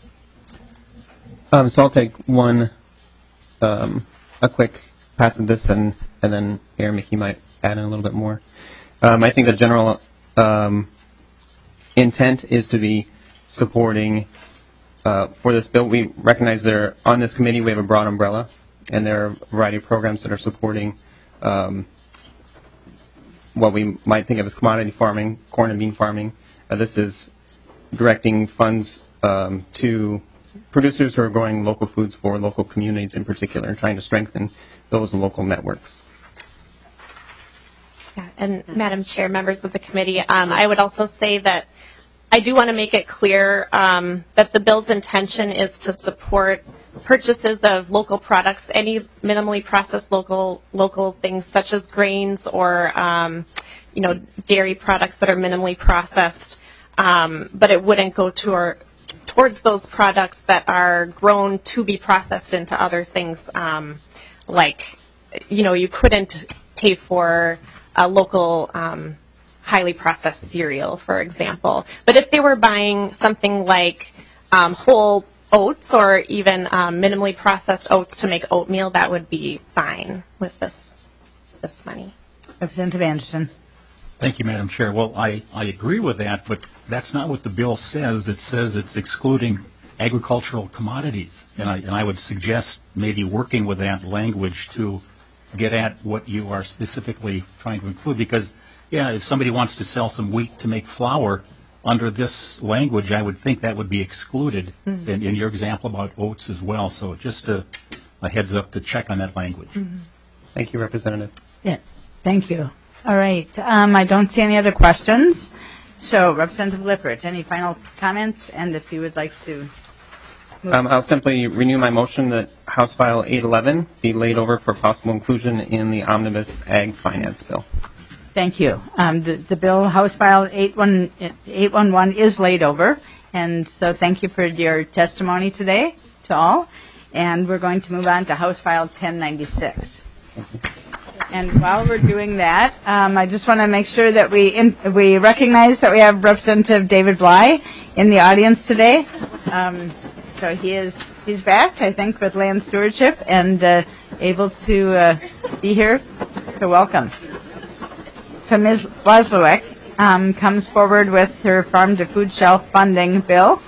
So I'll take a quick pass at this, and then Aaron Mickey might add in a little bit more. I think the general intent is to be supporting for this bill. We recognize on this committee we have a broad umbrella, and there are a variety of programs that are supporting what we might think of as commodity farming, corn and bean farming. This is directing funds to producers who are growing local foods for local communities in particular, and trying to strengthen those local networks. Yeah, and Madam Chair, members of the committee, I would also say that I do want to make it clear that the bill's intention is to support purchases of local products, any minimally processed local things such as grains or dairy products that are minimally processed, but it wouldn't go towards those products that are grown to be processed into other things, like you couldn't pay for a local highly processed cereal, for example. But if they were buying something like whole oats or even minimally processed oats to make oatmeal, that would be fine with this money. Representative Anderson. Thank you, Madam Chair. Well, I agree with that, but that's not what the bill says. It says it's excluding agricultural commodities, and I would suggest maybe working with that language to get at what you are specifically trying to include, because, yeah, if somebody wants to sell some wheat to make flour, under this language, I would think that would be excluded in your example about oats as well. So just a heads up to check on that language. Thank you, Representative. Yes, thank you. All right. I don't see any other questions. So, Representative Lippert, any final comments? And if you would like to move. I'll simply renew my motion that House File 811 be laid over for possible inclusion in the Omnibus Ag Finance Bill. Thank you. The bill, House File 811, is laid over. And so thank you for your testimony today to all. And we're going to move on to House File 1096. And while we're doing that, I just want to make sure that we recognize that we have Representative David Bly in the audience today. So he's back, I think, with land stewardship and able to be here. So welcome. So Ms. Wozlowick comes forward with her Farm to Food Shelf funding bill.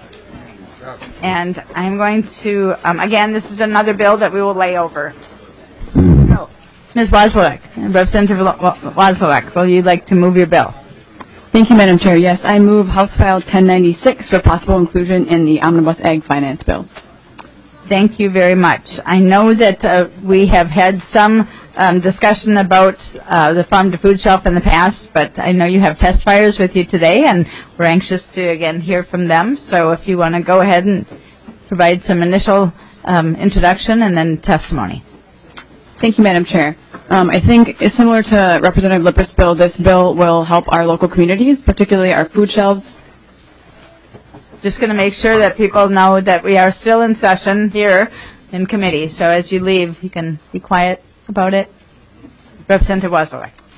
And I'm going to, again, this is another bill that we will lay over. So, Ms. Wozlowick, Representative Wozlowick, will you like to move your bill? Thank you, Madam Chair. Yes, I move House File 1096 for possible inclusion in the Omnibus Ag Finance Bill. Thank you very much. I know that we have had some discussion about the Farm to Food Shelf in the past, but I know you have testifiers with you today, and we're anxious to, again, hear from them. So if you want to go ahead and provide some initial introduction and then testimony. Thank you, Madam Chair. I think similar to Representative Lippert's bill, this bill will help our local communities, particularly our food shelves. Just going to make sure that people know that we are still in session here in committee. So as you leave, you can be quiet about it. Representative Wozlowick.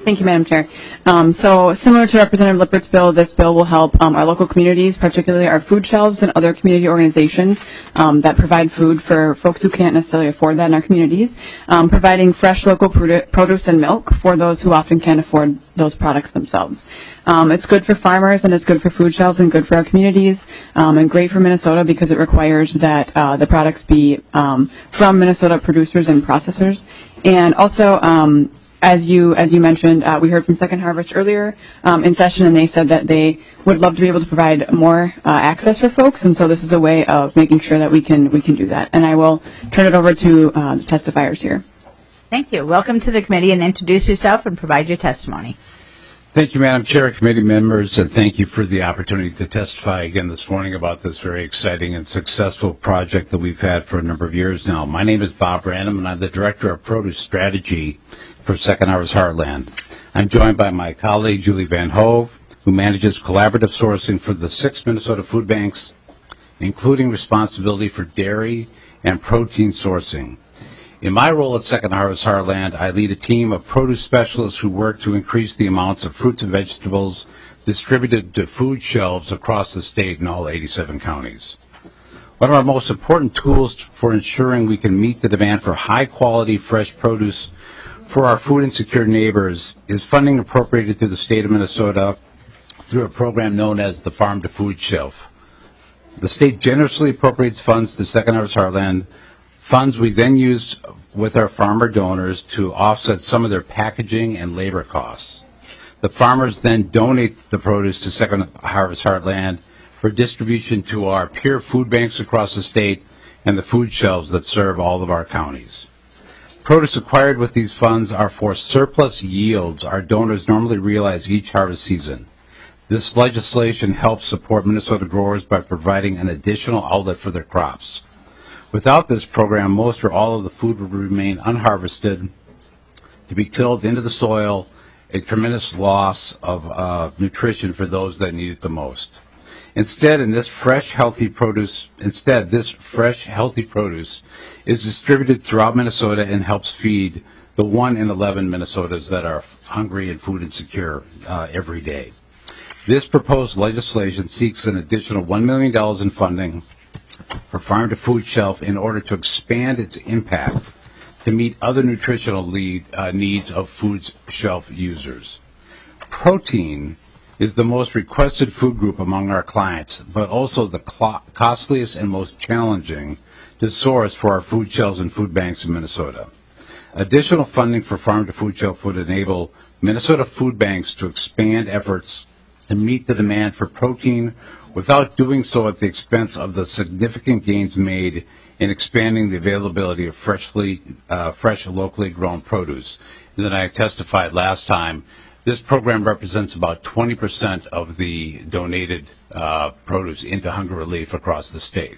Thank you, Madam Chair. So similar to Representative Lippert's bill, this bill will help our local communities, particularly our food shelves and other community organizations that provide food for folks who can't necessarily afford that in our communities, providing fresh local produce and milk for those who often can't afford those products themselves. It's good for farmers and it's good for food shelves and good for our communities and great for Minnesota because it requires that the products be from Minnesota producers and processors. And also, as you mentioned, we heard from Second Harvest earlier in session, and they said that they would love to be able to provide more access for folks, and so this is a way of making sure that we can do that. And I will turn it over to the testifiers here. Thank you. Welcome to the committee, and introduce yourself and provide your testimony. Thank you, Madam Chair, committee members, and thank you for the opportunity to testify again this morning about this very exciting and successful project that we've had for a number of years now. My name is Bob Random, and I'm the Director of Produce Strategy for Second Harvest Heartland. I'm joined by my colleague, Julie Van Hove, who manages collaborative sourcing for the 6 Minnesota food banks, including responsibility for dairy and protein sourcing. In my role at Second Harvest Heartland, I lead a team of produce specialists who work to increase the amounts of fruits and vegetables distributed to food shelves across the state in all 87 counties. One of our most important tools for ensuring we can meet the demand for high-quality fresh produce for our food insecure neighbors is funding appropriated through the state of Minnesota through a program known as the Farm to Food Shelf. The state generously appropriates funds to Second Harvest Heartland, funds we then use with our farmer donors to offset some of their packaging and labor costs. The farmers then donate the produce to Second Harvest Heartland for distribution to our peer food banks across the state and the food shelves that serve all of our counties. Produce acquired with these funds are for surplus yields our donors normally realize each harvest season. This legislation helps support Minnesota growers by providing an additional outlet for their crops. Without this program, most or all of the food would remain unharvested to be tilled into the soil, a tremendous loss of nutrition for those that need it the most. Instead, this fresh, healthy produce is distributed throughout Minnesota and helps feed the 1 in 11 Minnesotans that are hungry and food insecure every day. This proposed legislation seeks an additional $1 million in funding for Farm to Food Shelf in order to expand its impact to meet other nutritional needs of food shelf users. Protein is the most requested food group among our clients, but also the costliest and most challenging to source for our food shelves and food banks in Minnesota. Additional funding for Farm to Food Shelf would enable Minnesota food banks to expand efforts to meet the demand for protein without doing so at the expense of the significant gains made in expanding the availability of fresh, locally grown produce. And then I testified last time, this program represents about 20% of the donated produce into hunger relief across the state.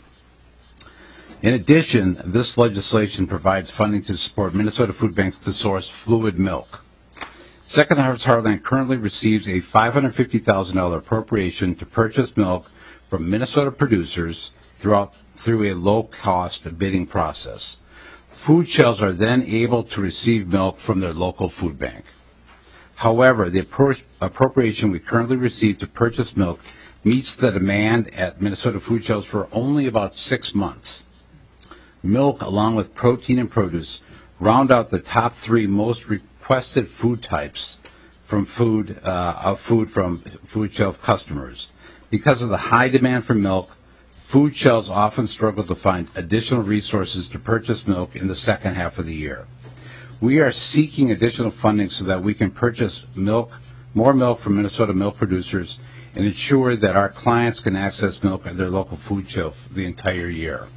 In addition, this legislation provides funding to support Minnesota food banks to source fluid milk. Second Harvest Heartland currently receives a $550,000 appropriation to purchase milk from Minnesota producers through a low-cost bidding process. Food shelves are then able to receive milk from their local food bank. However, the appropriation we currently receive to purchase milk meets the demand at Minnesota food shelves for only about 6 months. Milk, along with protein and produce, round out the top 3 most requested food types from food from food shelf customers. Because of the high demand for milk, food shelves often struggle to find additional resources to purchase milk in the second half of the year. We are seeking additional funding so that we can purchase more milk from Minnesota milk producers and ensure that our clients can access milk at their local food shelf the entire year.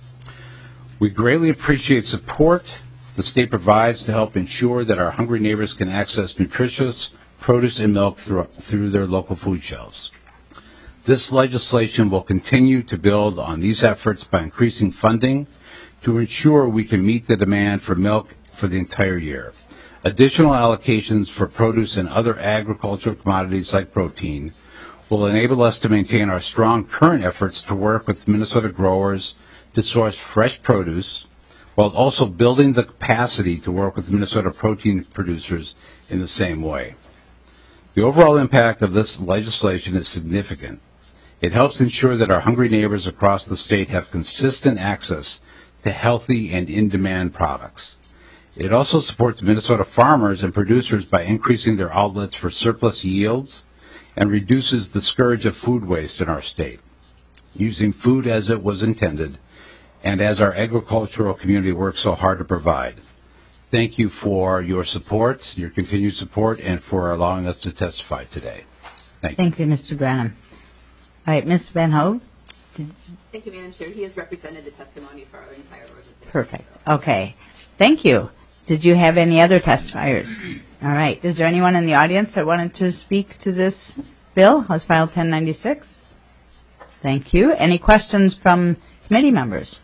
We greatly appreciate support the state provides to help ensure that our hungry neighbors can access nutritious produce and milk through their local food shelves. This legislation will continue to build on these efforts by increasing funding to ensure we can meet the demand for milk for the entire year. Additional allocations for produce and other agricultural commodities like protein will enable us to maintain our strong current efforts to work with Minnesota growers to source fresh produce while also building the capacity to work with Minnesota protein producers in the same way. The overall impact of this legislation is significant. It helps ensure that our hungry neighbors across the state have consistent access to healthy and in-demand products. It also supports Minnesota farmers and producers by increasing their outlets for surplus yields and reduces the scourge of food waste in our state, using food as it was intended and as our agricultural community works so hard to provide. Thank you for your support, your continued support, and for allowing us to testify today. Thank you. Thank you, Mr. Branham. All right, Ms. Van Hoge? Thank you, Madam Chair. He has represented the testimony for our entire organization. Perfect. Okay. Thank you. Did you have any other testifiers? All right. Is there anyone in the audience that wanted to speak to this bill, House File 1096? Thank you. Any questions from committee members?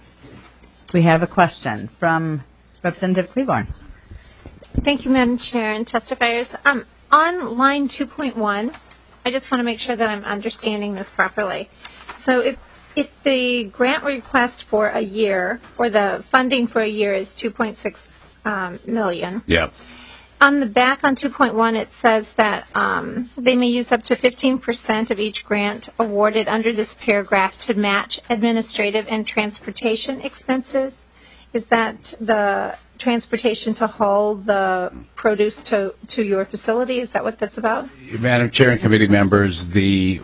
We have a question from Representative Cleaborn. Thank you, Madam Chair and testifiers. On line 2.1, I just want to make sure that I'm understanding this properly. So if the grant request for a year, or the funding for a year, is $2.6 million. Yeah. On the back on 2.1, it says that they may use up to 15% of each grant awarded under this paragraph to match administrative and transportation expenses. Is that the transportation to haul the produce to your facility? Is that what that's about? Madam Chair and committee members, the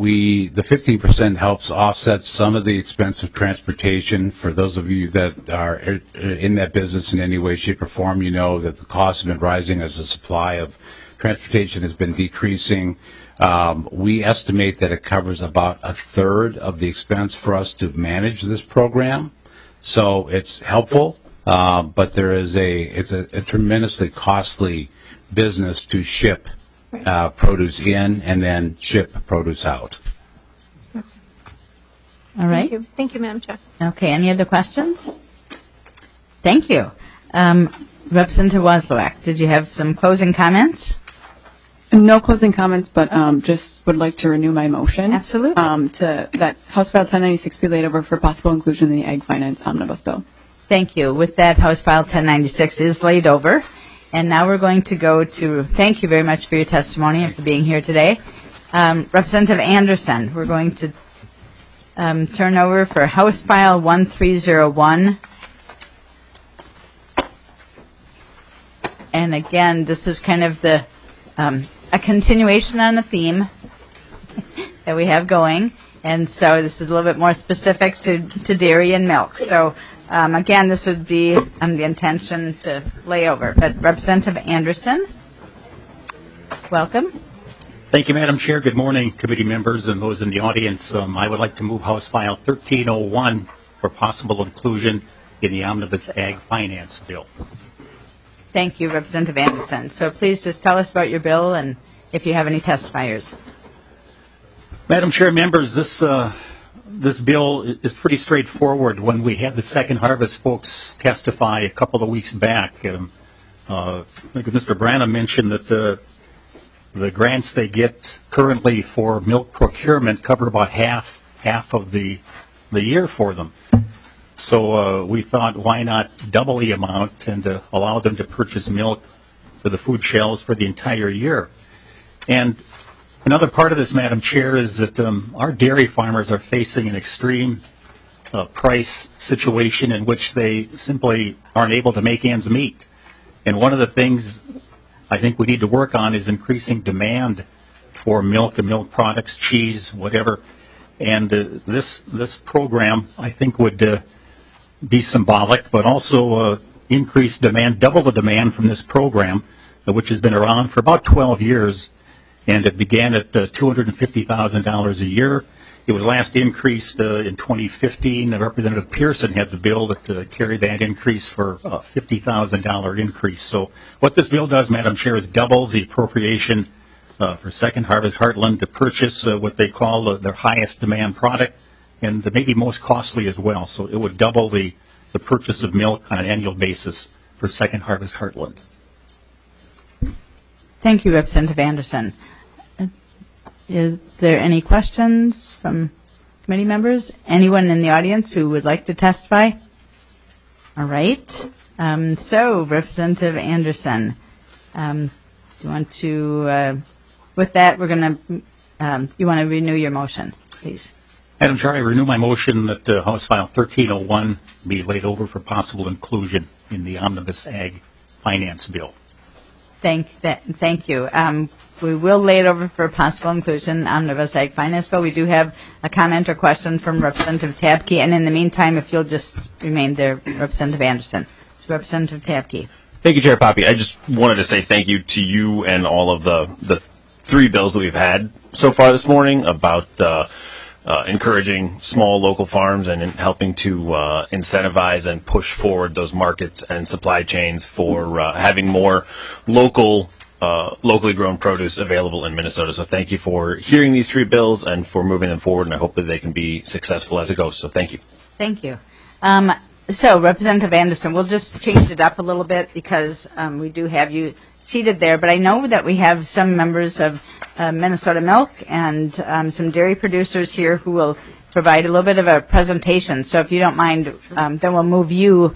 15% helps offset some of the expense of transportation. For those of you that are in that business in any way, shape, or form, you know that the costs have been rising as the supply of transportation has been decreasing. We estimate that it covers about a third of the expense for us to manage this program. So it's helpful, but it's a tremendously costly business to ship produce in and then ship produce out. All right. Thank you, Madam Chair. Okay. Any other questions? Thank you. Representative Wozloak, did you have some closing comments? No closing comments, but just would like to renew my motion. Absolutely. To that House File 1096 be laid over for possible inclusion in the Ag Finance Omnibus Bill. Thank you. With that, House File 1096 is laid over. And now we're going to go to, thank you very much for your testimony and for being here today. Representative Anderson, we're going to turn over for House File 1301. And again, this is kind of the a continuation on a theme that we have going. And so this is a little bit more specific to dairy and milk. So again, this would be the intention to lay over. But Representative Anderson, welcome. Thank you, Madam Chair. Good morning, committee members and those in the audience. I would like to move House File 1301 for possible inclusion in the Omnibus Ag Finance Bill. Thank you, Representative Anderson. So please just tell us about your bill and if you have any testifiers. Madam Chair, members, this bill is pretty straightforward. When we had the Second Harvest folks testify a couple of weeks back, I think Mr. Branham mentioned that the grants they get currently for milk procurement cover about half of the year for them. So we thought, why not double the amount and allow them to purchase milk for the food shelves for the entire year? And another part of this, Madam Chair, is that our dairy farmers are facing an extreme price situation in which they simply aren't able to make ends meet. And one of the things I think we need to work on is increasing demand for milk and milk products, cheese, whatever. And this program, I think, would be symbolic, but also increase demand, double the demand from this program, which has been around for about 12 years, and it began at $250,000 a year. It was last increased in 2015. Representative Pearson had the bill that carried that increase for a $50,000 increase. So what this bill does, Madam Chair, is doubles the appropriation for Second Harvest Heartland to purchase what they call their highest demand product, and maybe most costly as well. So it would double the purchase of milk on an annual basis for Second Harvest Heartland. Thank you, Representative Anderson. Is there any questions from committee members? Anyone in the audience who would like to testify? All right. So, Representative Anderson, do you want to, with that, we're going to, you want to renew your motion, please? Madam Chair, I renew my motion that House File 1301 be laid over for possible inclusion in the Omnibus Ag Finance Bill. Thank you. We will lay it over for possible inclusion in Omnibus Ag Finance Bill. We do have a comment or question from Representative Tabke, and in the meantime, if you'll just remain there, Representative Anderson. Representative Tabke. Thank you, Chair Poppy. I just wanted to say thank you to you and all of the three bills that we've had so far this morning about encouraging small local farms and helping to incentivize and push forward those markets and supply chains for having more locally grown produce available in Minnesota. So thank you for hearing these three bills and for moving them forward, and I hope that they can be successful as it goes. So thank you. Thank you. So, Representative Anderson, we'll just change it up a little bit because we do have you seated there, but I know that we have some members of Minnesota Milk and some dairy producers here who will provide a little bit of a presentation. So if you don't mind, then we'll move you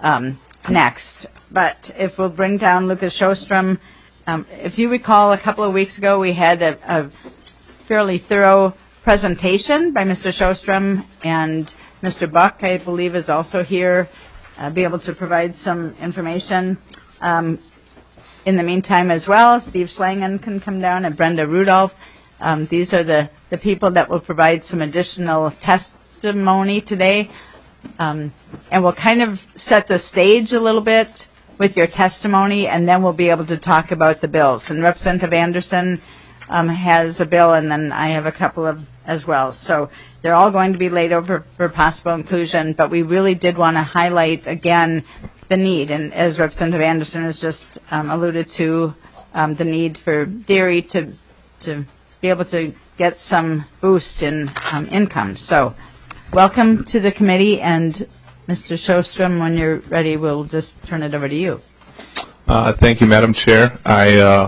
next. But if we'll bring down Lucas Sjostrom, if you recall, a couple of weeks ago we had a fairly thorough presentation by Mr. Sjostrom, and Mr. Buck, I believe, is also here, be able to provide some information. In the meantime as well, Steve Schlangen can come down and Brenda Rudolph. These are the people that will provide some additional testimony today. And we'll kind of set the stage a little bit with your testimony, and then we'll be able to talk about the bills. And Representative Anderson has a bill, and then I have a couple of as well. So they're all going to be laid over for possible inclusion, but we really did want to highlight again the need, and as Representative Anderson has just alluded to, the need for dairy to be able to get some boost in income. So welcome to the committee, and Mr. Sjostrom, when you're ready, we'll just turn it over to you. Thank you, Madam Chair. I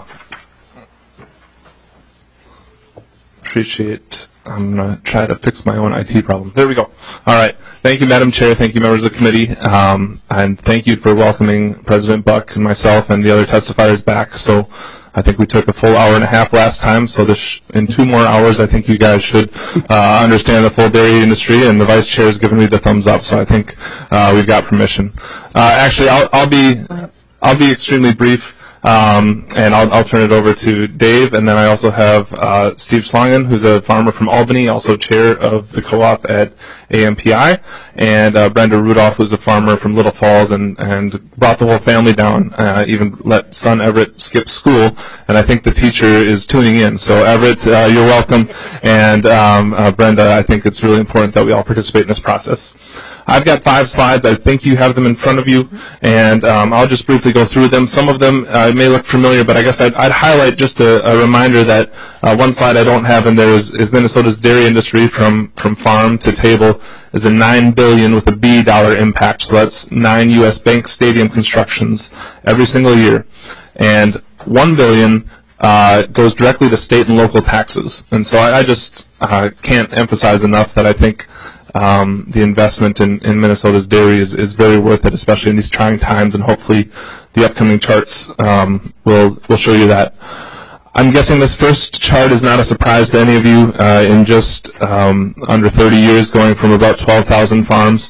appreciate. I'm going to try to fix my own IT problem. There we go. All right. Thank you, Madam Chair. Thank you, members of the committee. And thank you for welcoming President Buck and myself and the other testifiers back. So I think we took a full hour and a half last time. So in 2 more hours, I think you guys should understand the full dairy industry. And the Vice Chair has given me the thumbs up. So I think we've got permission. Actually, I'll be extremely brief. And I'll turn it over to Dave, and then I also have Steve Schlangen, who's a farmer from Albany, also chair of the co-op at AMPI, and Brenda Rudolph, who's a farmer from Little Falls and brought the whole family down, even let son Everett skip school, and I think the teacher is tuning in. So Everett, you're welcome, and Brenda, I think it's really important that we all participate in this process. I've got 5 slides. I think you have them in front of you, and I'll just briefly go through them. Some of them may look familiar, but I guess I'd highlight just a reminder that one slide I don't have in there is Minnesota's dairy industry from farm to table is a $9 billion with a B dollar impact. So that's 9 U.S. bank stadium constructions every single year, and $1 billion goes directly to state and local taxes. And so I just can't emphasize enough that I think the investment in Minnesota's dairy is very worth it, especially in these trying times, and hopefully the upcoming charts will show you that. I'm guessing this first chart is not a surprise to any of you. In just under 30 years, going from about 12,000 farms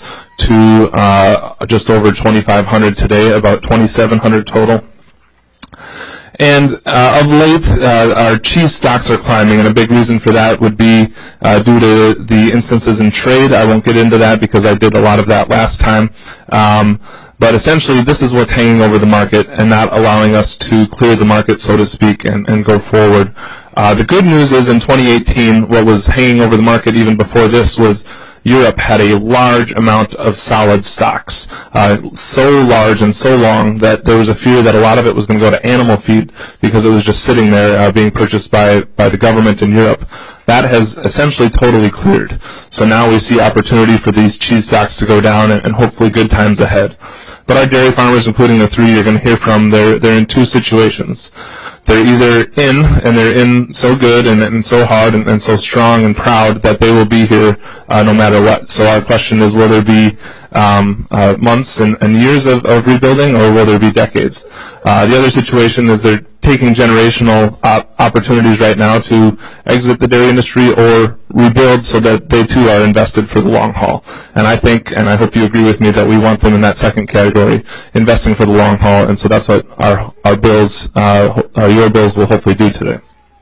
to just over 2,500 today, about 2,700 total. And of late, our cheese stocks are climbing, and a big reason for that would be due to the instances in trade. I won't get into that because I did a lot of that last time. But essentially, this is what's hanging over the market and not allowing us to clear the market, so to speak, and go forward. The good news is in 2018, what was hanging over the market even before this was Europe had a large amount of solid stocks, so large and so long that there was a fear that a lot of it was going to go to animal feed because it was just sitting there being purchased by the government in Europe. That has essentially totally cleared. So now we see opportunity for these cheese stocks to go down and hopefully good times ahead. But our dairy farmers, including the 3 you're going to hear from, they're in 2 situations. they're either in, and they're in so good and so hard and so strong and proud that they will be here no matter what. So our question is, will there be months and years of rebuilding, or will there be decades? The other situation is they're taking generational opportunities right now to exit the dairy industry or rebuild so that they too are invested for the long haul. And I think, and I hope you agree with me, that we want them in that second category, investing for the long haul. And so that's what our bills, your bills will hopefully do today.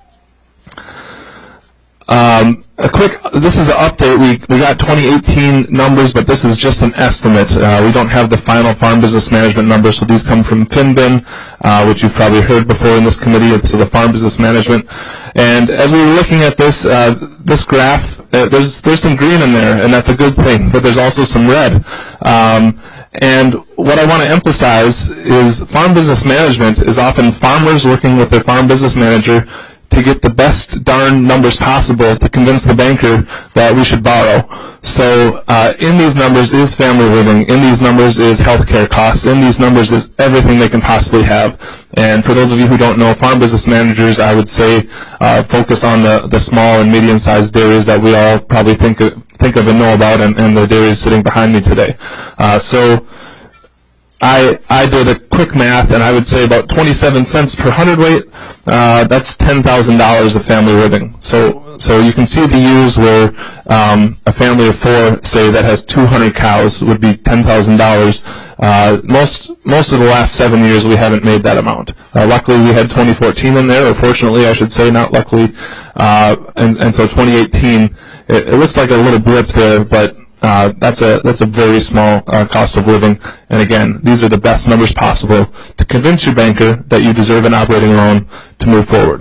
This is an update. We got 2018 numbers, but this is just an estimate. We don't have the final farm business management numbers, so these come from Finbin, which you've probably heard before in this committee. It's the farm business management. And as we were looking at this, this graph, there's some green in there, and that's a good thing, but there's also some red. And what I want to emphasize is farm business management is often farmers working with their farm business manager to get the best darn numbers possible to convince the banker that we should borrow. So in these numbers is family living, in these numbers is healthcare costs, in these numbers is everything they can possibly have. And for those of you who don't know, farm business managers, I would say, focus on the small and medium-sized dairies that we all probably think of and know about, and the dairies sitting behind me today. So I did a quick math, and I would say about 27 cents per hundredweight. That's $10,000 of family living. So you can see the years where a family of four, say, that has 200 cows would be $10,000. Most of the last 7 years we haven't made that amount. Luckily we had 2014 in there, or fortunately I should say, not luckily. And so 2018, it looks like a little blip there, but that's a very small cost of living. And again, these are the best numbers possible to convince your banker that you deserve an operating loan to move forward.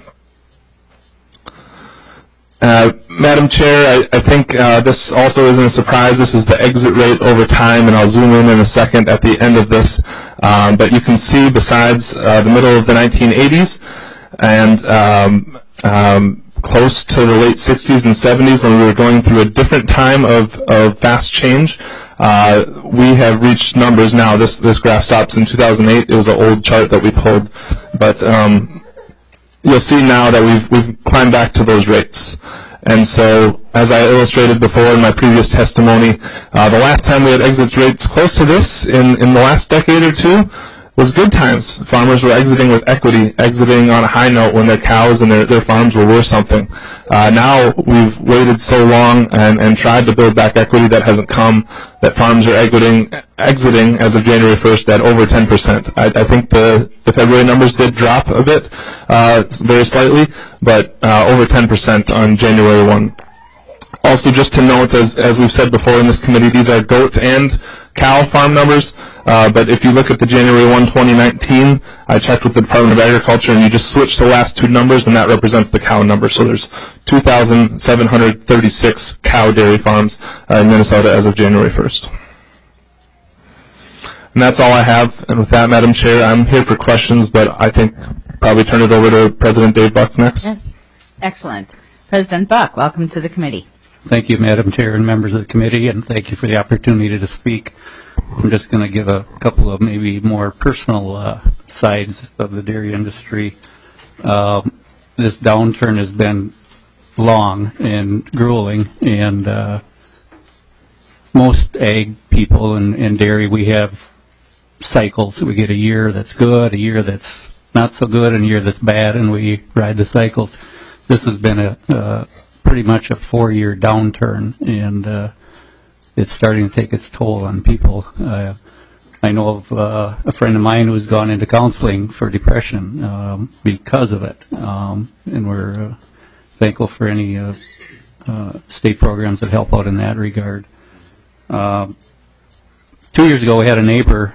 Madam Chair, I think this also isn't a surprise. This is the exit rate over time, and I'll zoom in a second at the end of this. But you can see, besides the middle of the 1980s and close to the late 60s and 70s, when we were going through a different time of fast change, we have reached numbers now. This graph stops in 2008. It was an old chart that we pulled, but you'll see now that we've climbed back to those rates. And so, as I illustrated before in my previous testimony, the last time we had exit rates close to this in the last decade or two was good times. Farmers were exiting with equity, exiting on a high note when their cows and their farms were worth something. Now we've waited so long and tried to build back equity that hasn't come, that farms are exiting as of January 1st at over 10%. I think the February numbers did drop a bit, very slightly, but over 10% on January 1. Also, just to note, as we've said before in this committee, these are goat and cow farm numbers. But if you look at the January 1, 2019, I checked with the Department of Agriculture, and you just switch the last two numbers, and that represents the cow number. So there's 2,736 cow dairy farms in Minnesota as of January 1st. And that's all I have. And with that, Madam Chair, I'm here for questions, but I think probably turn it over to President Dave Buck next. Yes. Excellent. President Buck, welcome to the committee. Thank you, Madam Chair and members of the committee, and thank you for the opportunity to speak. I'm just going to give a couple of maybe more personal sides of the dairy industry. This downturn has been long and grueling, and most ag people in dairy, we have cycles. We get a year that's good, a year that's not so good, and a year that's bad, and we ride the cycles. This has been pretty much a 4-year downturn, and it's starting to take its toll on people. I know of a friend of mine who's gone into counseling for depression because of it, and we're thankful for any state programs that help out in that regard. 2 years ago, we had a neighbor,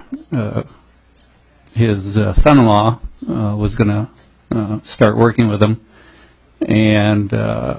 his son-in-law was going to start working with him, and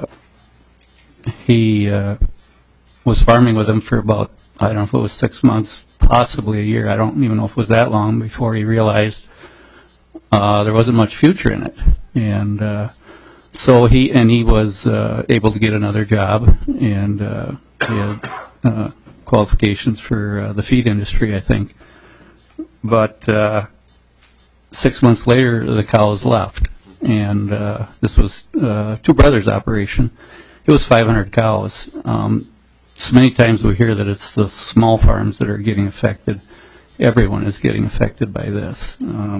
he was farming with him for about, I don't know if it was 6 months, possibly a year. I don't even know if it was that long before he realized there wasn't much future in it. And so he was able to get another job, and he had qualifications for the feed industry, I think. But 6 months later, the cows left. And this was two brothers' operation. It was 500 cows. So many times we hear that it's the small farms that are getting affected. Everyone is getting affected by this.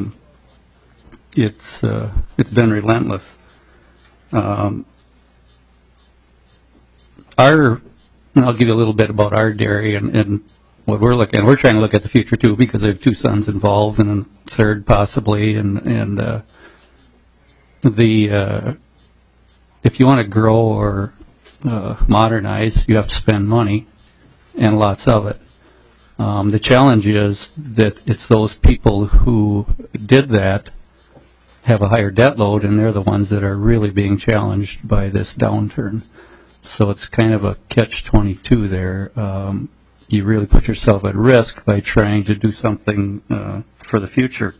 It's been relentless. And I'll give you a little bit about our dairy and what we're looking at. We're trying to look at the future too, because I have two sons involved and a third possibly. And if you want to grow or modernize, you have to spend money, and lots of it. The challenge is that it's those people who did that have a higher debt load, and they're the ones that are really being challenged by this downturn. So it's kind of a catch-22 there. You really put yourself at risk by trying to do something for the future.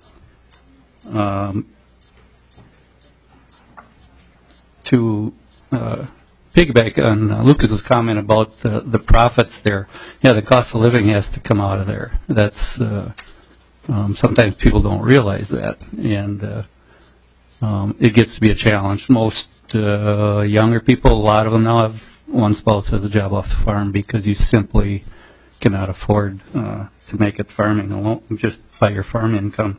To piggyback on Lucas's comment about the profits there, yeah, the cost of living has to come out of there. That's sometimes people don't realize that, and it gets to be a challenge. Most younger people, a lot of them now have one spouse has a job off the farm because you simply cannot afford to make it farming alone just by your farm income.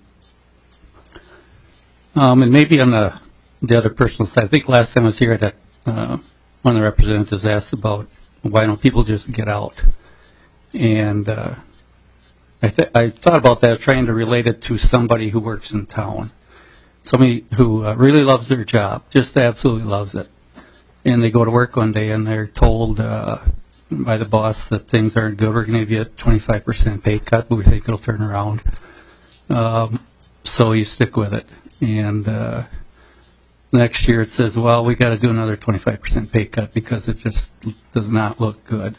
And maybe on the other personal side, I think last time I was here that one of the representatives asked about why don't people just get out, and I thought about that, trying to relate it to somebody who works in town, somebody who really loves their job, just absolutely loves it, and they go to work one day and they're told by the boss that things aren't good. We're going to give you a 25% pay cut, but we think it'll turn around. So you stick with it, and next year it says, well, we got to do another 25% pay cut because it just does not look good.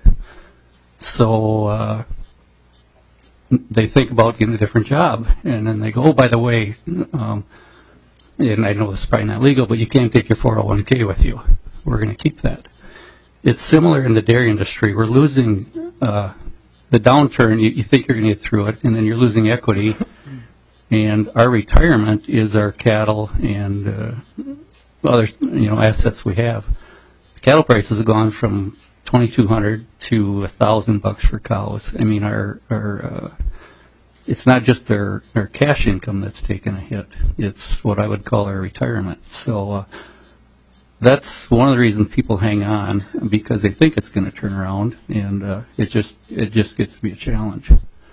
So they think about getting a different job, and then they go, oh, by the way, and I know it's probably not legal, but you can't take your 401k with you. We're going to keep that. It's similar in the dairy industry. We're losing the downturn. You think you're going to get through it, and then you're losing equity. And our retirement is our cattle and other assets we have. The cattle prices have gone from $2,200 to $1,000 for cows. I mean, our it's not just their cash income that's taken a hit. It's what I would call our retirement. So that's one of the reasons people hang on, because they think it's going to turn around, and it just gets to be a challenge.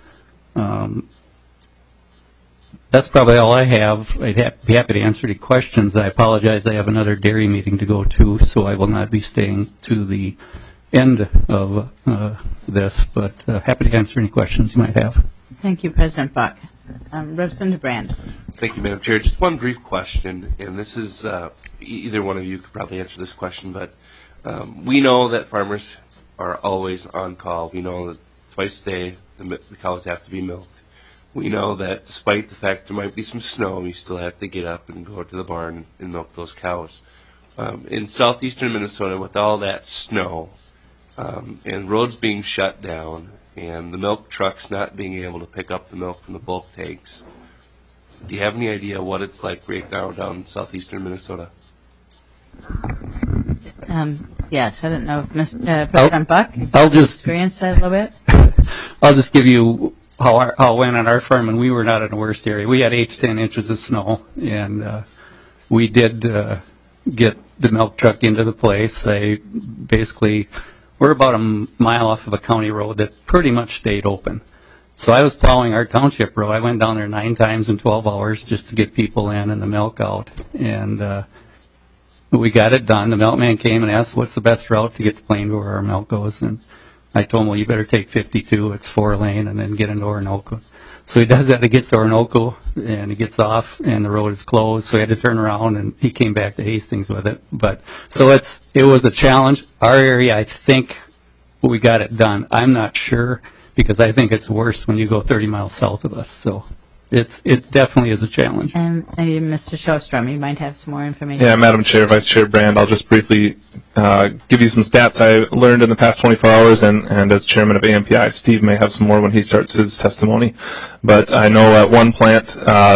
That's probably all I have. I'd be happy to answer any questions. I apologize. I have another dairy meeting to go to, so I will not be staying to the end of this, but happy to answer any questions you might have. Thank you, President Buck. Representative Brand. Thank you, Madam Chair. Just one brief question, and this is either one of you could probably answer this question, but we know that farmers are always on call. We know that twice a day the cows have to be milked. We know that despite the fact there might be some snow, you still have to get up and go to the barn and milk those cows. In southeastern Minnesota, with all that snow and roads being shut down and the milk trucks not being able to pick up the milk from the bulk tanks, do you have any idea what it's like right now down in southeastern Minnesota? Yes, I don't know if President Buck I'll just experienced that a little bit. I'll just give you how it went on our farm, and we were not in the worst area. We had 8 to 10 inches of snow, and we did get the milk truck into the place. We're about a mile off of a county road that pretty much stayed open. So I was plowing our township road. I went down there 9 times in 12 hours just to get people in and the milk out, and we got it done. The milkman came and asked, what's the best route to get to Plainville where our milk goes, and I told him, well, you better take 52, it's 4-lane, and then get into Orinoco. So he does that, he gets to Orinoco, and he gets off, and the road is closed, so he had to turn around, and he came back to Hastings with it. But so it was a challenge. Our area, I think we got it done. I'm not sure, because I think it's worse when you go 30 miles south of us. So it definitely is a challenge. And maybe Mr. Shostrom, you might have some more information. Yeah, Madam Chair, Vice Chair Brand, I'll just briefly give you some stats I learned in the past 24 hours, and as Chairman of AMPI, Steve may have some more when he starts his testimony. But I know at one plant,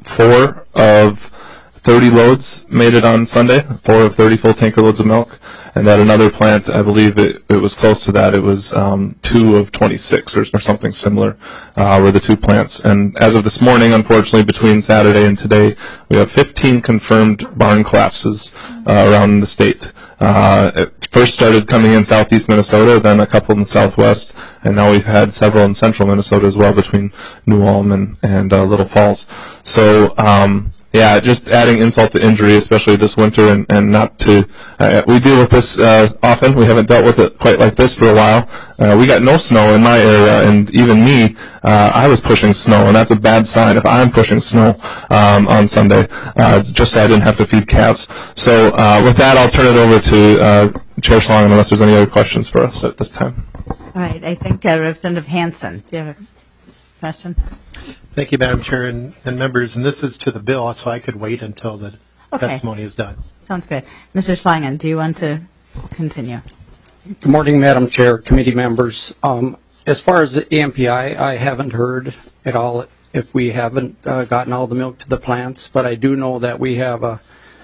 4 of 30 loads made it on Sunday, 4 of 30 full tanker loads of milk. And at another plant, I believe it was close to that. It was 2 of 26 or something similar were the 2 plants. And as of this morning, unfortunately, between Saturday and today, we have 15 confirmed barn collapses around the state. It first started coming in southeast Minnesota, then a couple in the southwest, and now we've had several in central Minnesota as well between New Ulm and Little Falls. So, yeah, just adding insult to injury, especially this winter, and not to, we deal with this often. We haven't dealt with it quite like this for a while. We got no snow in my area, and even me, I was pushing snow, and that's a bad sign if I'm pushing snow on Sunday, just so I didn't have to feed calves. So with that, I'll turn it over to Chair Schlong, unless there's any other questions for us at this time. All right, I think Representative Hansen, do you have a question? Thank you, Madam Chair and members. And this is to the bill, so I could wait until the testimony is done. Sounds good. Mr. Schlangen, do you want to continue? Good morning, Madam Chair, committee members. As far as the EMPI, I haven't heard at all if we haven't gotten all the milk to the plants, but I do know that we have a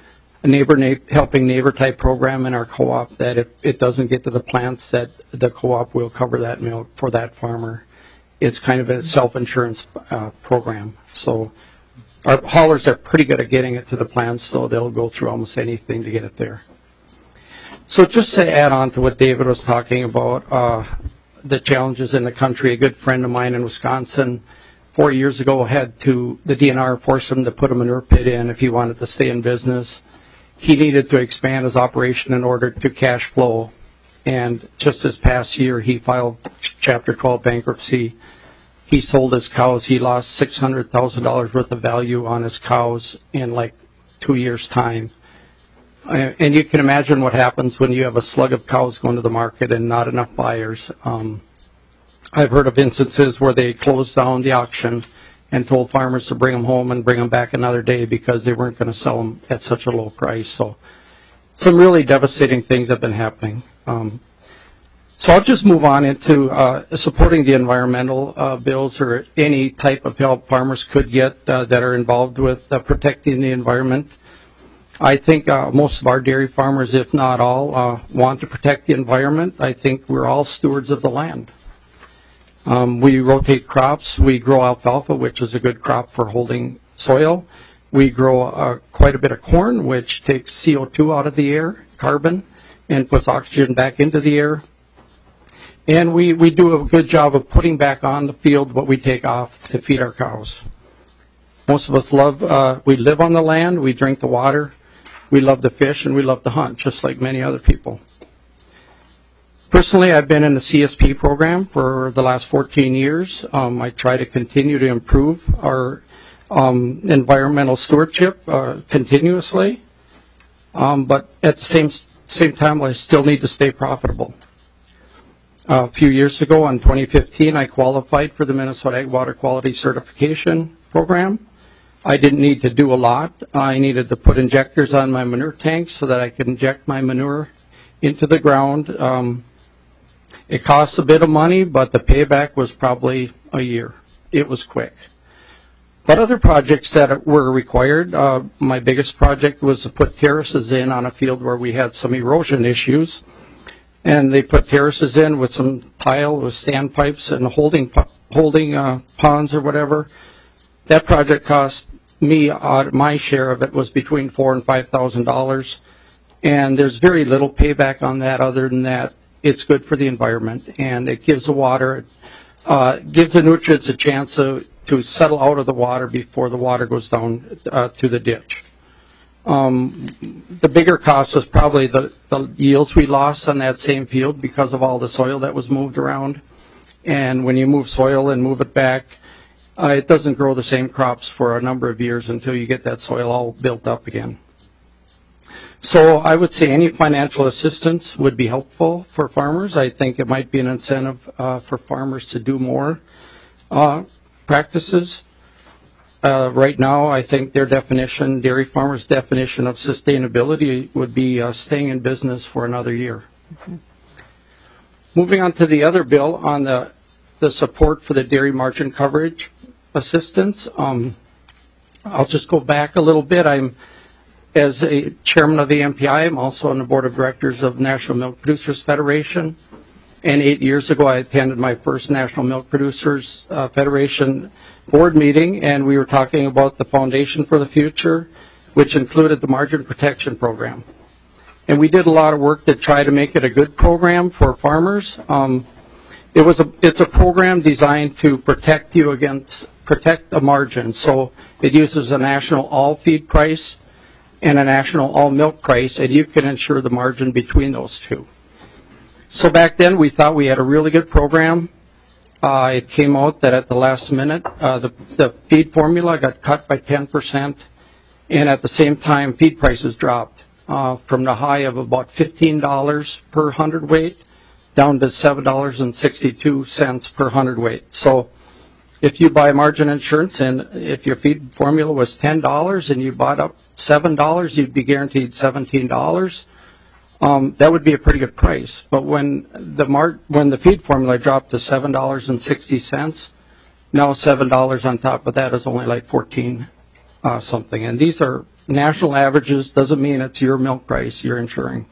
helping neighbor type program in our co-op that if it doesn't get to the plants, that the co-op will cover that milk for that farmer. It's kind of a self-insurance program. So our haulers are pretty good at getting it to the plants, so they'll go through almost anything to get it there. So just to add on to what David was talking about, the challenges in the country, a good friend of mine in Wisconsin 4 years ago had the DNR forced him to put a manure pit in if he wanted to stay in business. He needed to expand his operation in order to cash flow. And just this past year, he filed Chapter 12 bankruptcy. He sold his cows. He lost $600,000 worth of value on his cows in like 2 years' time. And you can imagine what happens when you have a slug of cows going to the market and not enough buyers. I've heard of instances where they closed down the auction and told farmers to bring them home and bring them back another day because they weren't going to sell them at such a low price. So some really devastating things have been happening. So I'll just move on into supporting the environmental bills or any type of help farmers could get that are involved with protecting the environment. I think most of our dairy farmers, if not all, want to protect the environment. I think we're all stewards of the land. We rotate crops. We grow alfalfa, which is a good crop for holding soil. We grow quite a bit of corn, which takes CO2 out of the air, carbon, and puts oxygen back into the air. And we do a good job of putting back on the field what we take off to feed our cows. Most of us we live on the land, we drink the water, we love to fish, and we love to hunt, just like many other people. Personally, I've been in the CSP program for the last 14 years. I try to continue to improve our environmental stewardship continuously, but at the same time, I still need to stay profitable. A few years ago, in 2015, I qualified for the Minnesota Ag Water Quality Certification Program. I didn't need to do a lot. I needed to put injectors on my manure tanks so that I could inject my manure into the ground. It costs a bit of money, but the payback was probably a year. It was quick. But other projects that were required, my biggest project was to put terraces in on a field where we had some erosion issues. And they put terraces in with some tile with standpipes and holding ponds or whatever. That project cost me, my share of it was between $4,000 and $5,000. And there's very little payback on that other than that it's good for the environment. And it gives the water, gives the nutrients a chance to settle out of the water before the water goes down to the ditch. The bigger cost was probably the yields we lost on that same field because of all the soil that was moved around. And when you move soil and move it back, it doesn't grow the same crops for a number of years until you get that soil all built up again. So I would say any financial assistance would be helpful for farmers. I think it might be an incentive for farmers to do more practices. Right now, I think their definition, dairy farmers' definition of sustainability would be staying in business for another year. Mm-hmm. Moving on to the other bill on the support for the dairy margin coverage assistance. I'll just go back a little bit. As a chairman of the MPI, I'm also on the board of directors of National Milk Producers Federation. And 8 years ago, I attended my first National Milk Producers Federation board meeting, and we were talking about the Foundation for the Future, which included the Margin Protection Program. And we did a lot of work to try to make it a good program for farmers. It's a program designed to protect the margin. So it uses a national all feed price and a national all milk price, and you can ensure the margin between those two. So back then we thought we had a really good program. It came out that at the last minute the feed formula got cut by 10%, and at the same time feed prices dropped from the high of about $15 per hundredweight down to $7.62 per hundredweight. So if you buy margin insurance and if your feed formula was $10 and you bought up $7, you'd be guaranteed $17. That would be a pretty good price. But when the feed formula dropped to $7.60, now $7 on top of that is only like 14 something. And these are national averages. Doesn't mean it's your milk price you're insuring.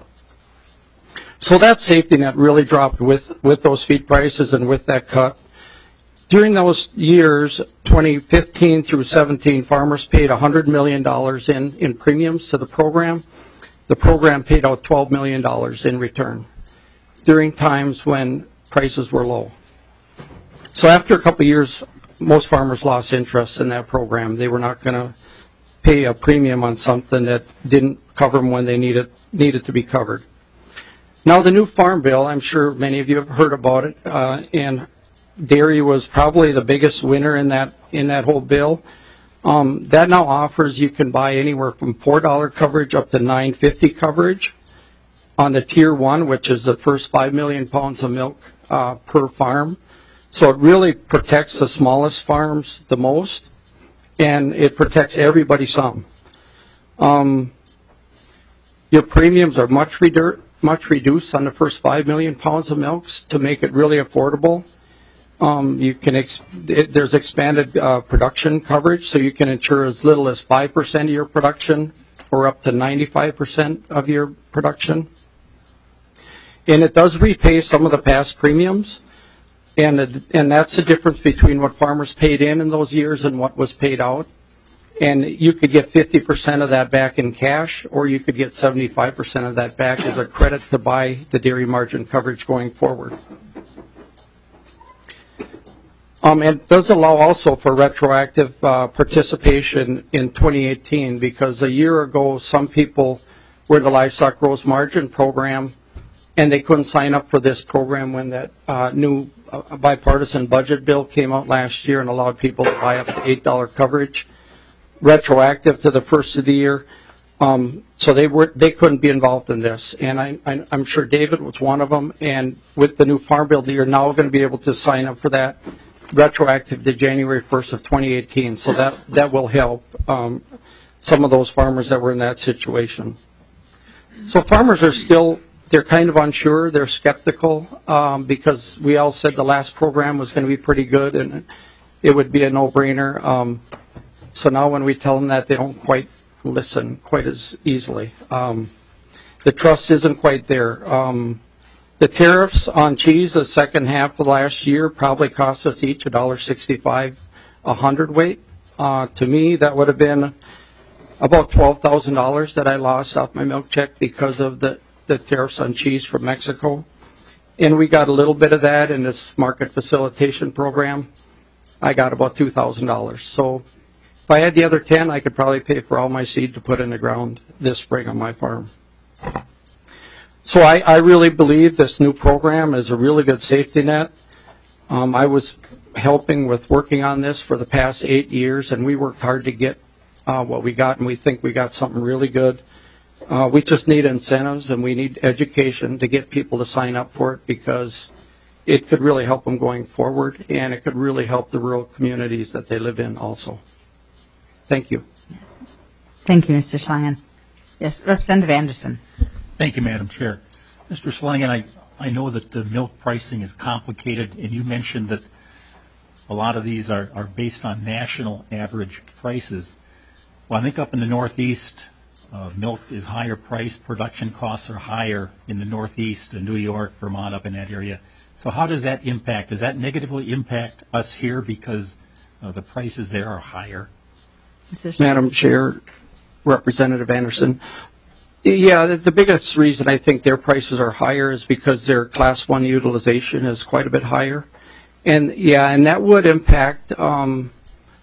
So that safety net really dropped with those feed prices and with that cut. During those years, 2015 through 17, farmers paid $100 million in premiums to the program. The program paid out $12 million in return during times when prices were low. So after a couple of years, most farmers lost interest in that program. They were not going to pay a premium on something that didn't cover them when they needed to be covered. Now the new Farm Bill, I'm sure many of you have heard about it, and dairy was probably the biggest winner in that whole bill. That now offers you can buy anywhere from $4 coverage up to $9.50 coverage on the Tier 1, which is the first 5 million pounds of milk per farm. So it really protects the smallest farms the most, and it protects everybody some. Your premiums are much reduced on the first 5 million pounds of milk to make it really affordable. There's expanded production coverage, so you can insure as little as 5% of your production or up to 95% of your production. And it does repay some of the past premiums, and that's the difference between what farmers paid in those years and what was paid out. And you could get 50% of that back in cash, or you could get 75% of that back as a credit to buy the dairy margin coverage going forward. And it does allow also for retroactive participation in 2018, because a year ago some people were in the Livestock Gross Margin Program and they couldn't sign up for this program when that new bipartisan budget bill came out last year and allowed people to buy up to $8 coverage retroactive to the first of the year. So they couldn't be involved in this, and I'm sure David was one of them. And with the new Farm Bill, you're now going to be able to sign up for that retroactive to January 1st of 2018. So that will help some of those farmers that were in that situation. So farmers are they're kind of unsure. They're skeptical because we all said the last program was going to be pretty good and it would be a no-brainer. So now when we tell them that, they don't quite listen quite as easily. The trust isn't quite there. The tariffs on cheese the second half of last year probably cost us each $1.65 a hundredweight. To me, that would have been about $12,000 that I lost off my milk check because of the tariffs on cheese from Mexico. And we got a little bit of that in this market facilitation program. I got about $2,000. So if I had the other 10, I could probably pay for all my seed to put in the ground this spring on my farm. So I really believe this new program is a really good safety net. I was helping with working on this for the past 8 years, and we worked hard to get what we got, and we think we got something really good. We just need incentives, and we need education to get people to sign up for it, because it could really help them going forward, and it could really help the rural communities that they live in also. Thank you. Thank you, Mr. Schlangen. Yes, Representative Anderson. Thank you, Madam Chair. Mr. Schlangen, I know that the milk pricing is complicated, and you mentioned that a lot of these are based on national average prices. Well, I think up in the Northeast, milk is higher priced, production costs are higher in the Northeast, in New York, Vermont, up in that area. So how does that impact? Does that negatively impact us here because the prices there are higher? Madam Chair, Representative Anderson, yeah, the biggest reason I think their prices are higher is because their Class 1 utilization is quite a bit higher. And yeah, and that would impact the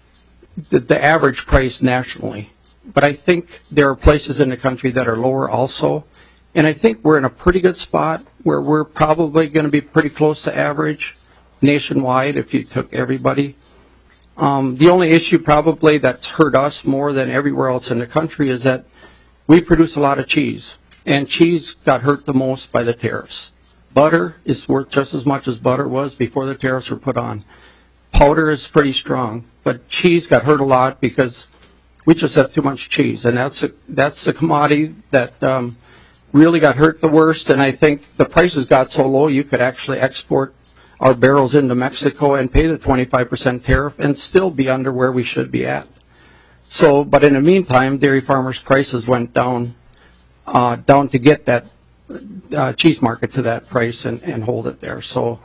average price nationally. But I think there are places in the country that are lower also. And I think we're in a pretty good spot where we're probably going to be pretty close to average nationwide if you took everybody. The only issue probably that's hurt us more than everywhere else in the country is that we produce a lot of cheese, and cheese got hurt the most by the tariffs. Butter is worth just as much as butter was before the tariffs were put on. Powder is pretty strong, but cheese got hurt a lot because we just have too much cheese, and that's the commodity that really got hurt the worst. And I think the prices got so low you could actually export our barrels into Mexico and pay the 25% tariff and still be under where we should be at. So, but in the meantime, dairy farmers' prices went down to get that cheese market to that price and hold it there. So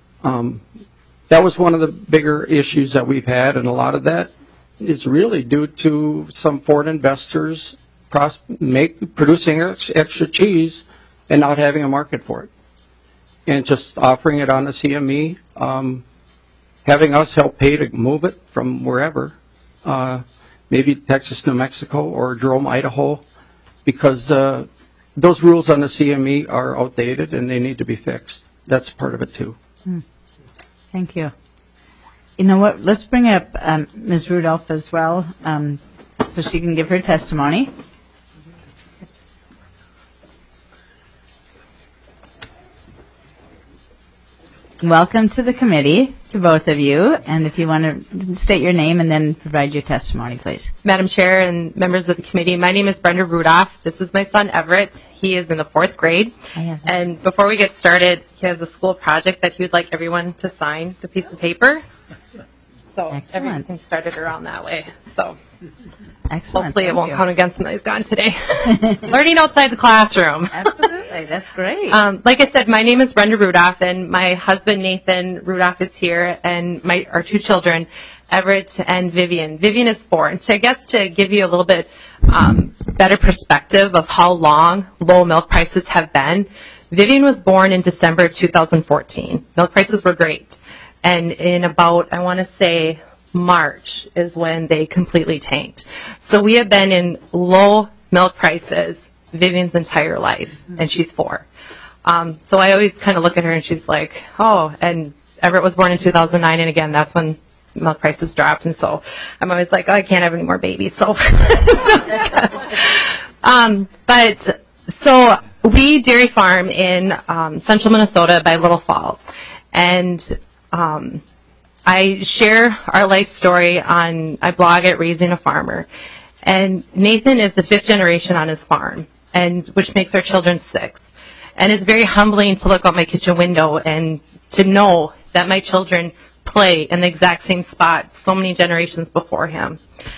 that was one of the bigger issues that we've had, and a lot of that is really due to some foreign investors producing extra cheese and not having a market for it, and just offering it on the CME, having us help pay to move it from wherever. Maybe Texas, New Mexico, or Jerome, Idaho, because those rules on the CME are outdated and they need to be fixed. That's part of it, too. Thank you. You know what? Let's bring up Ms. Rudolph as well so she can give her testimony. Welcome to the committee, to both of you. And if you want to state your name and then provide your testimony, please. Madam Chair and members of the committee, my name is Brenda Rudolph. This is my son, Everett. He is in the 4th grade. And before we get started, he has a school project that he would like everyone to sign the piece of paper. So everything started around that way. So hopefully it won't count against him that he's gone today. Learning outside the classroom. Absolutely. That's great. Like I said, my name is Brenda Rudolph, and my husband, Nathan Rudolph, is here, and our 2 children, Everett and Vivian. Vivian is 4. And so I guess to give you a little bit better perspective of how long low milk prices have been, Vivian was born in December of 2014. Milk prices were great. And in about, I want to say, March is when they completely tanked. So we have been in low milk prices Vivian's entire life, and she's 4. So I always kind of look at her and she's like, oh, and Everett was born in 2009, and again, that's when milk prices dropped, and so I'm always like, oh, I can't have any more babies. So, but so we dairy farm in central Minnesota by Little Falls, and I share our life story I blog at Raising a Farmer. And Nathan is the 5th generation on his farm, and which makes our children 6. And it's very humbling to look out my kitchen window and to know that my children play in the exact same spot so many generations before him.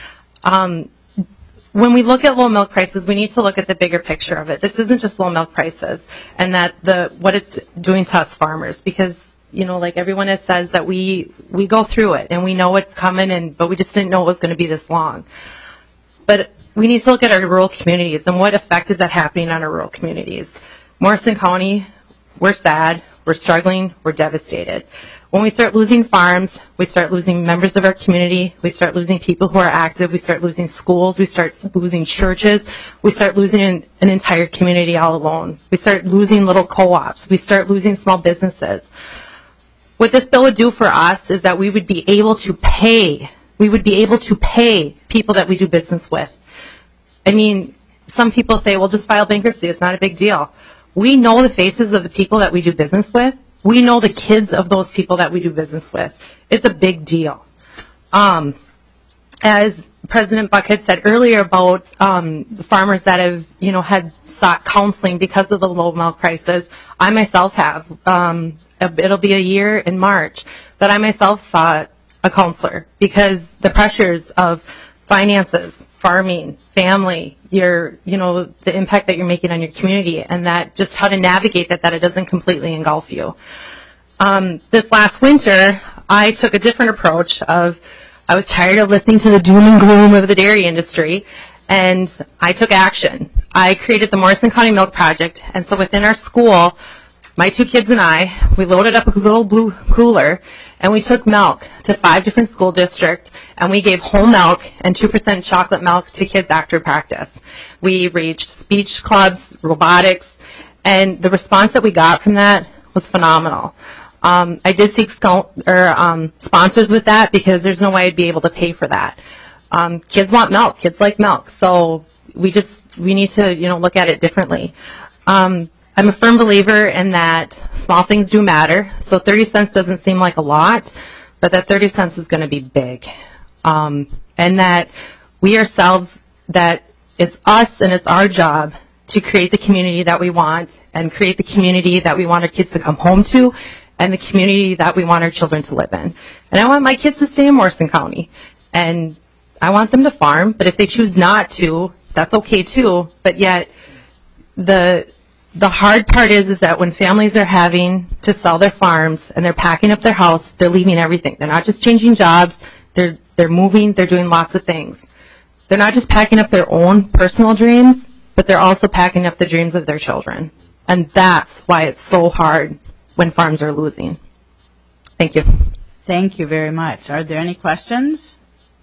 When we look at low milk prices, we need to look at the bigger picture of it. This isn't just low milk prices and that what it's doing to us farmers, because like everyone has says that we go through it and we know what's coming, but we just didn't know it was going to be this long. But we need to look at our rural communities and what effect is that happening on our rural communities. Morrison County, we're sad, we're struggling, we're devastated. When we start losing farms, we start losing members of our community, we start losing people who are active, we start losing schools, we start losing churches, we start losing an entire community all alone. We start losing little co-ops, we start losing small businesses. What this bill would do for us is that we would be able to pay people that we do business with. I mean, some people say, well, just file bankruptcy, it's not a big deal. We know the faces of the people that we do business with. We know the kids of those people that we do business with. It's a big deal. As President Buck had said earlier about the farmers that have, had sought counseling because of the low milk prices, I myself have. It'll be a year in March that I myself sought a counselor because the pressures of finances, farming, family, the impact that you're making on your community, and that just how to navigate that it doesn't completely engulf you. This last winter, I took a different approach I was tired of listening to the doom and gloom of the dairy industry, and I took action. I created the Morrison County Milk Project, and so within our school, my 2 kids and I, we loaded up a little blue cooler, and we took milk to 5 different school districts, and we gave whole milk and 2% chocolate milk to kids after practice. We reached speech clubs, robotics, and the response that we got from that was phenomenal. I did seek sponsors with that because there's no way I'd be able to pay for that. Kids want milk. Kids like milk. So we need to, look at it differently. I'm a firm believer in that small things do matter. So 30 cents doesn't seem like a lot, but that 30 cents is going to be big. And that we ourselves, that it's us and it's our job to create the community that we want and create the community that we want our kids to come home to and the community that we want our children to live in. And I want my kids to stay in Morrison County. And I want them to farm, but if they choose not to, that's okay too. But yet, the hard part is that when families are having to sell their farms and they're packing up their house, they're leaving everything. They're not just changing jobs. They're moving. They're doing lots of things. They're not just packing up their own personal dreams, but they're also packing up the dreams of their children. And that's why it's so hard when farms are losing. Thank you. Thank you very much. Are there any questions?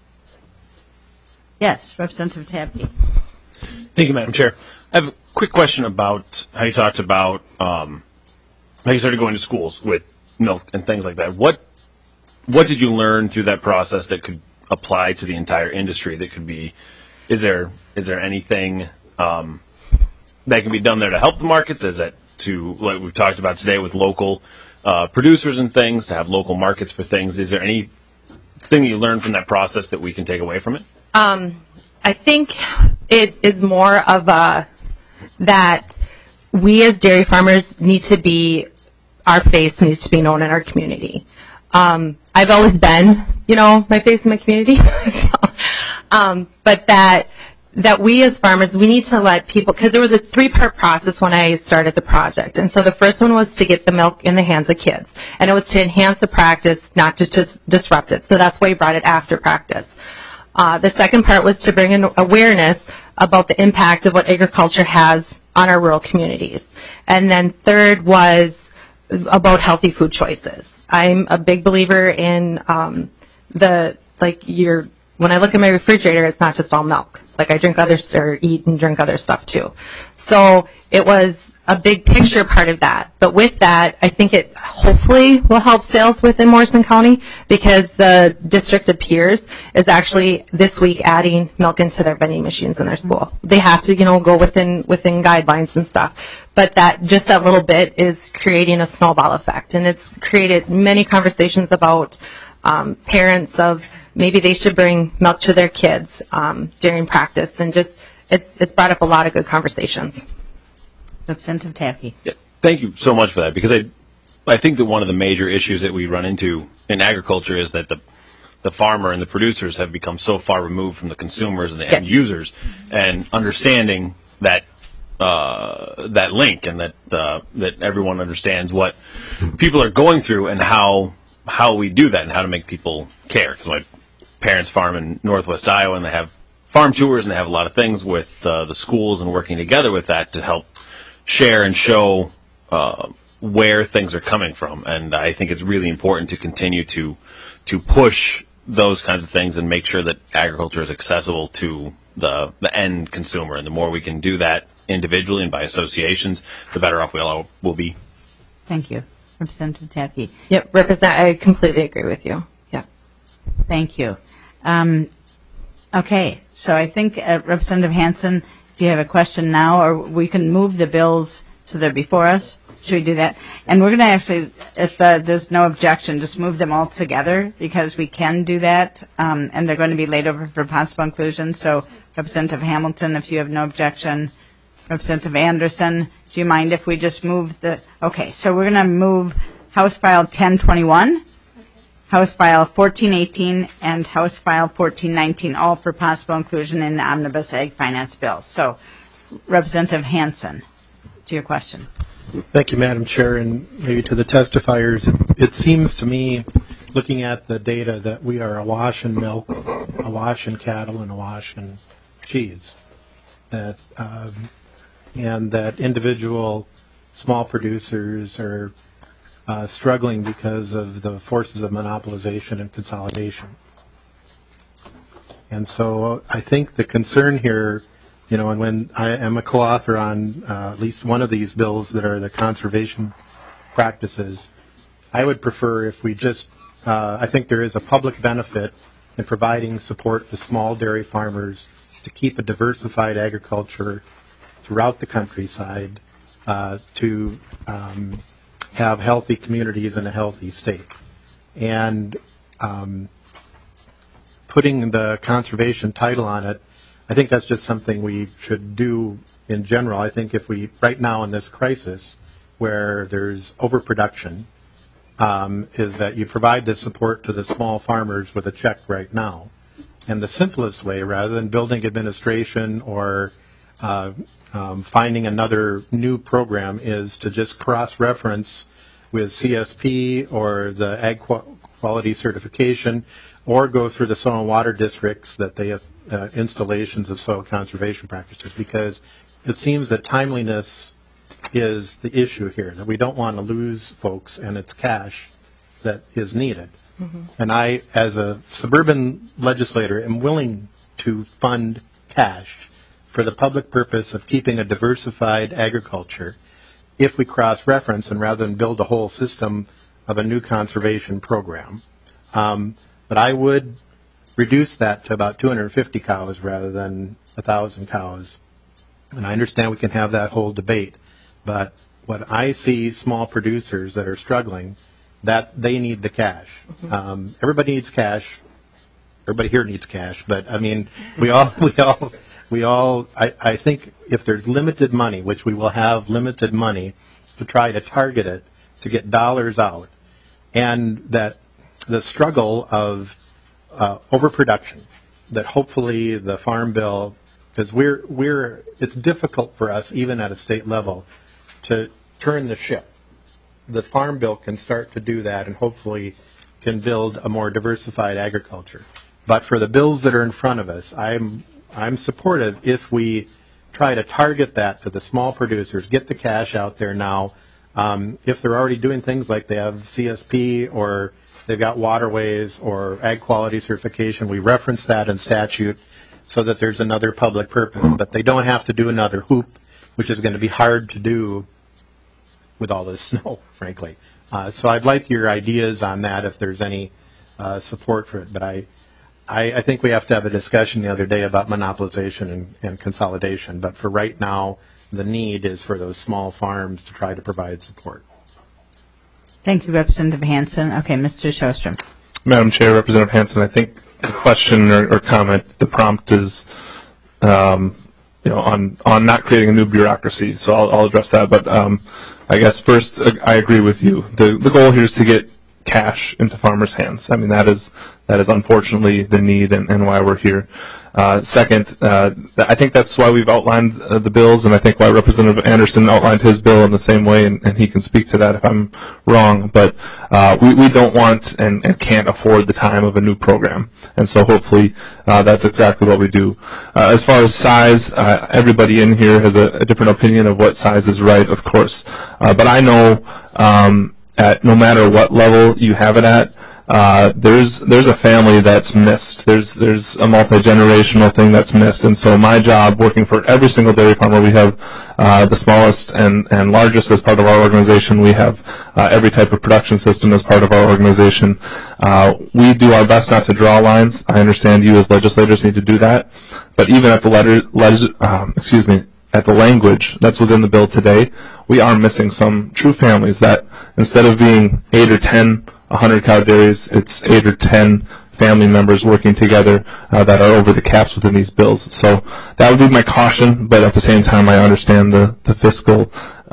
Yes, Representative Tabke. Thank you, Madam Chair. I have a quick question about how you talked about how you started going to schools with milk and things like that. What did you learn through that process that could apply to the entire industry? That could be, is there anything that can be done there to help the markets? Is it to, like we've talked about today, with local producers and things, to have local markets for things? Is there anything you learned from that process that we can take away from it? I think it is more of that we as dairy farmers need to be, our face needs to be known in our community. I've always been, my face in my community. But that we as farmers, we need to let people, because there was a 3-part process when I started the project. And so the first one was to get the milk in the hands of kids. And it was to enhance the practice, not just to disrupt it. So that's why we brought it after practice. The second part was to bring in awareness about the impact of what agriculture has on our rural communities. And then third was about healthy food choices. I'm a big believer in when I look at my refrigerator, it's not just all milk. Like I drink eat and drink other stuff too. So it was a big picture part of that. But with that, I think it hopefully will help sales within Morrison County, because the district of peers is actually this week adding milk into their vending machines in their school. They have to, go within guidelines and stuff. But that little bit is creating a snowball effect. And it's created many conversations about parents of maybe they should bring milk to their kids during practice, and it's brought up a lot of good conversations. Representative Tabke. Yeah, thank you so much for that, because I think that one of the major issues that we run into in agriculture is that the farmer and the producers have become so far removed from the consumers and the end users, and understanding that link, and that everyone understands what people are going through and how we do that and how to make people care. Because my parents farm in Northwest Iowa, and they have farm tours, and they have a lot of things with the schools and working together with that to help share and show where things are coming from. And I think it's really important to continue to push those kinds of things and make sure that agriculture is accessible to the end consumer. And the more we can do that individually and by associations, the better off we all will be. Thank you. Representative Tabke. Yep, I completely agree with you. Yeah. Thank you. Okay, so I think Representative Hansen, do you have a question now, or we can move the bills so they're before us? Should we do that? And we're going to actually, if there's no objection, just move them all together, because we can do that, and they're going to be laid over for possible inclusion. So Representative Hamilton, if you have no objection. Representative Anderson, do you mind if we just move okay, so we're going to move House File 1021, House File 1418 and House File 1419, all for possible inclusion in the Omnibus Ag Finance Bill. So, Representative Hansen, to your question. Thank you, Madam Chair, and maybe to the testifiers. It seems to me, looking at the data, that we are awash in milk, awash in cattle, and awash in cheese. That and that individual small producers are struggling because of the forces of monopolization and consolidation. And so I think the concern here, you know, and when I am a co-author on at least one of these bills that are the conservation practices, I would prefer if we just, I think there is a public benefit in providing support to small dairy farmers to keep a diversified agriculture throughout the countryside, to have healthy communities in a healthy state. And putting the conservation title on it, I think that's just something we should do in general. I think if we, right now in this crisis where there's overproduction, is that you provide the support to the small farmers with a check right now. And the simplest way, rather than building administration or finding another new program, is to just cross-reference with CSP or the Ag Quality Certification, or go through the soil and water districts that they have installations of soil conservation practices, because it seems that timeliness is the issue here, that we don't want to lose folks, and it's cash that is needed. Mm-hmm. And I, as a suburban legislator, am willing to fund cash for the public purpose of keeping a diversified agriculture if we cross-reference and rather than build a whole system of a new conservation program. But I would reduce that to about 250 cows rather than 1,000 cows. And I understand we can have that whole debate, but what I see small producers that are struggling, that they need the cash. Mm-hmm. Everybody needs cash. Everybody here needs cash, but I mean, we all. I think if there's limited money, which we will have limited money, to try to target it to get dollars out, and that the struggle of overproduction, that hopefully the Farm Bill, because it's difficult for us even at a state level to turn the ship. The Farm Bill can start to do that and hopefully can build a more diversified agriculture. But for the bills that are in front of us, I'm supportive if we try to target that to the small producers, get the cash out there now. If they're already doing things like they have CSP or they've got waterways or ag quality certification, we reference that in statute so that there's another public purpose. But they don't have to do another hoop, which is going to be hard to do with all this snow, frankly. So I'd like your ideas on that if there's any support for it. But I think we have to have a discussion the other day about monopolization and consolidation. But for right now, the need is for those small farms to try to provide support. Thank you, Representative Hansen. Okay, Mr. Sjostrom. Madam Chair, Representative Hansen, I think the question or comment, the prompt is, on not creating a new bureaucracy. So I'll address that. But I guess first, I agree with you. The goal here is to get cash into farmers' hands. I mean, that is unfortunately the need and why we're here. Second, I think that's why we've outlined the bills, and I think why Representative Anderson outlined his bill in the same way, and he can speak to that if I'm wrong. But we don't want and can't afford the time of a new program, and so hopefully that's exactly what we do. As far as size, everybody in here has a different opinion of what size is right, of course. But I know at no matter what level you have it at, there's a family that's missed. There's a multi-generational thing that's missed. And so my job, working for every single dairy farmer, we have the smallest and largest as part of our organization. We have every type of production system as part of our organization. We do our best not to draw lines. I understand you as legislators need to do that. But even at the at the language that's within the bill today, we are missing some true families that instead of being 8 or 10 100-cow dairies, it's 8 or 10 family members working together that are over the caps within these bills. So that would be my caution, but at the same time, I understand the fiscal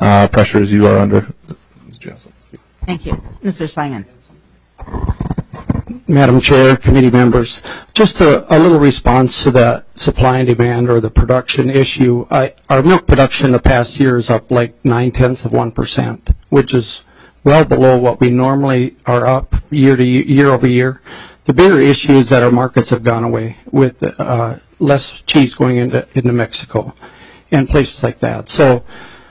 pressures you are under. Thank you. Mr. Schlangen. Madam Chair, committee members, just a little response to the supply and demand or the production issue. Our milk production the past year is up like 0.9%, which is well below what we normally are up year over year. The bigger issue is that our markets have gone away with less cheese going into Mexico and places like that. So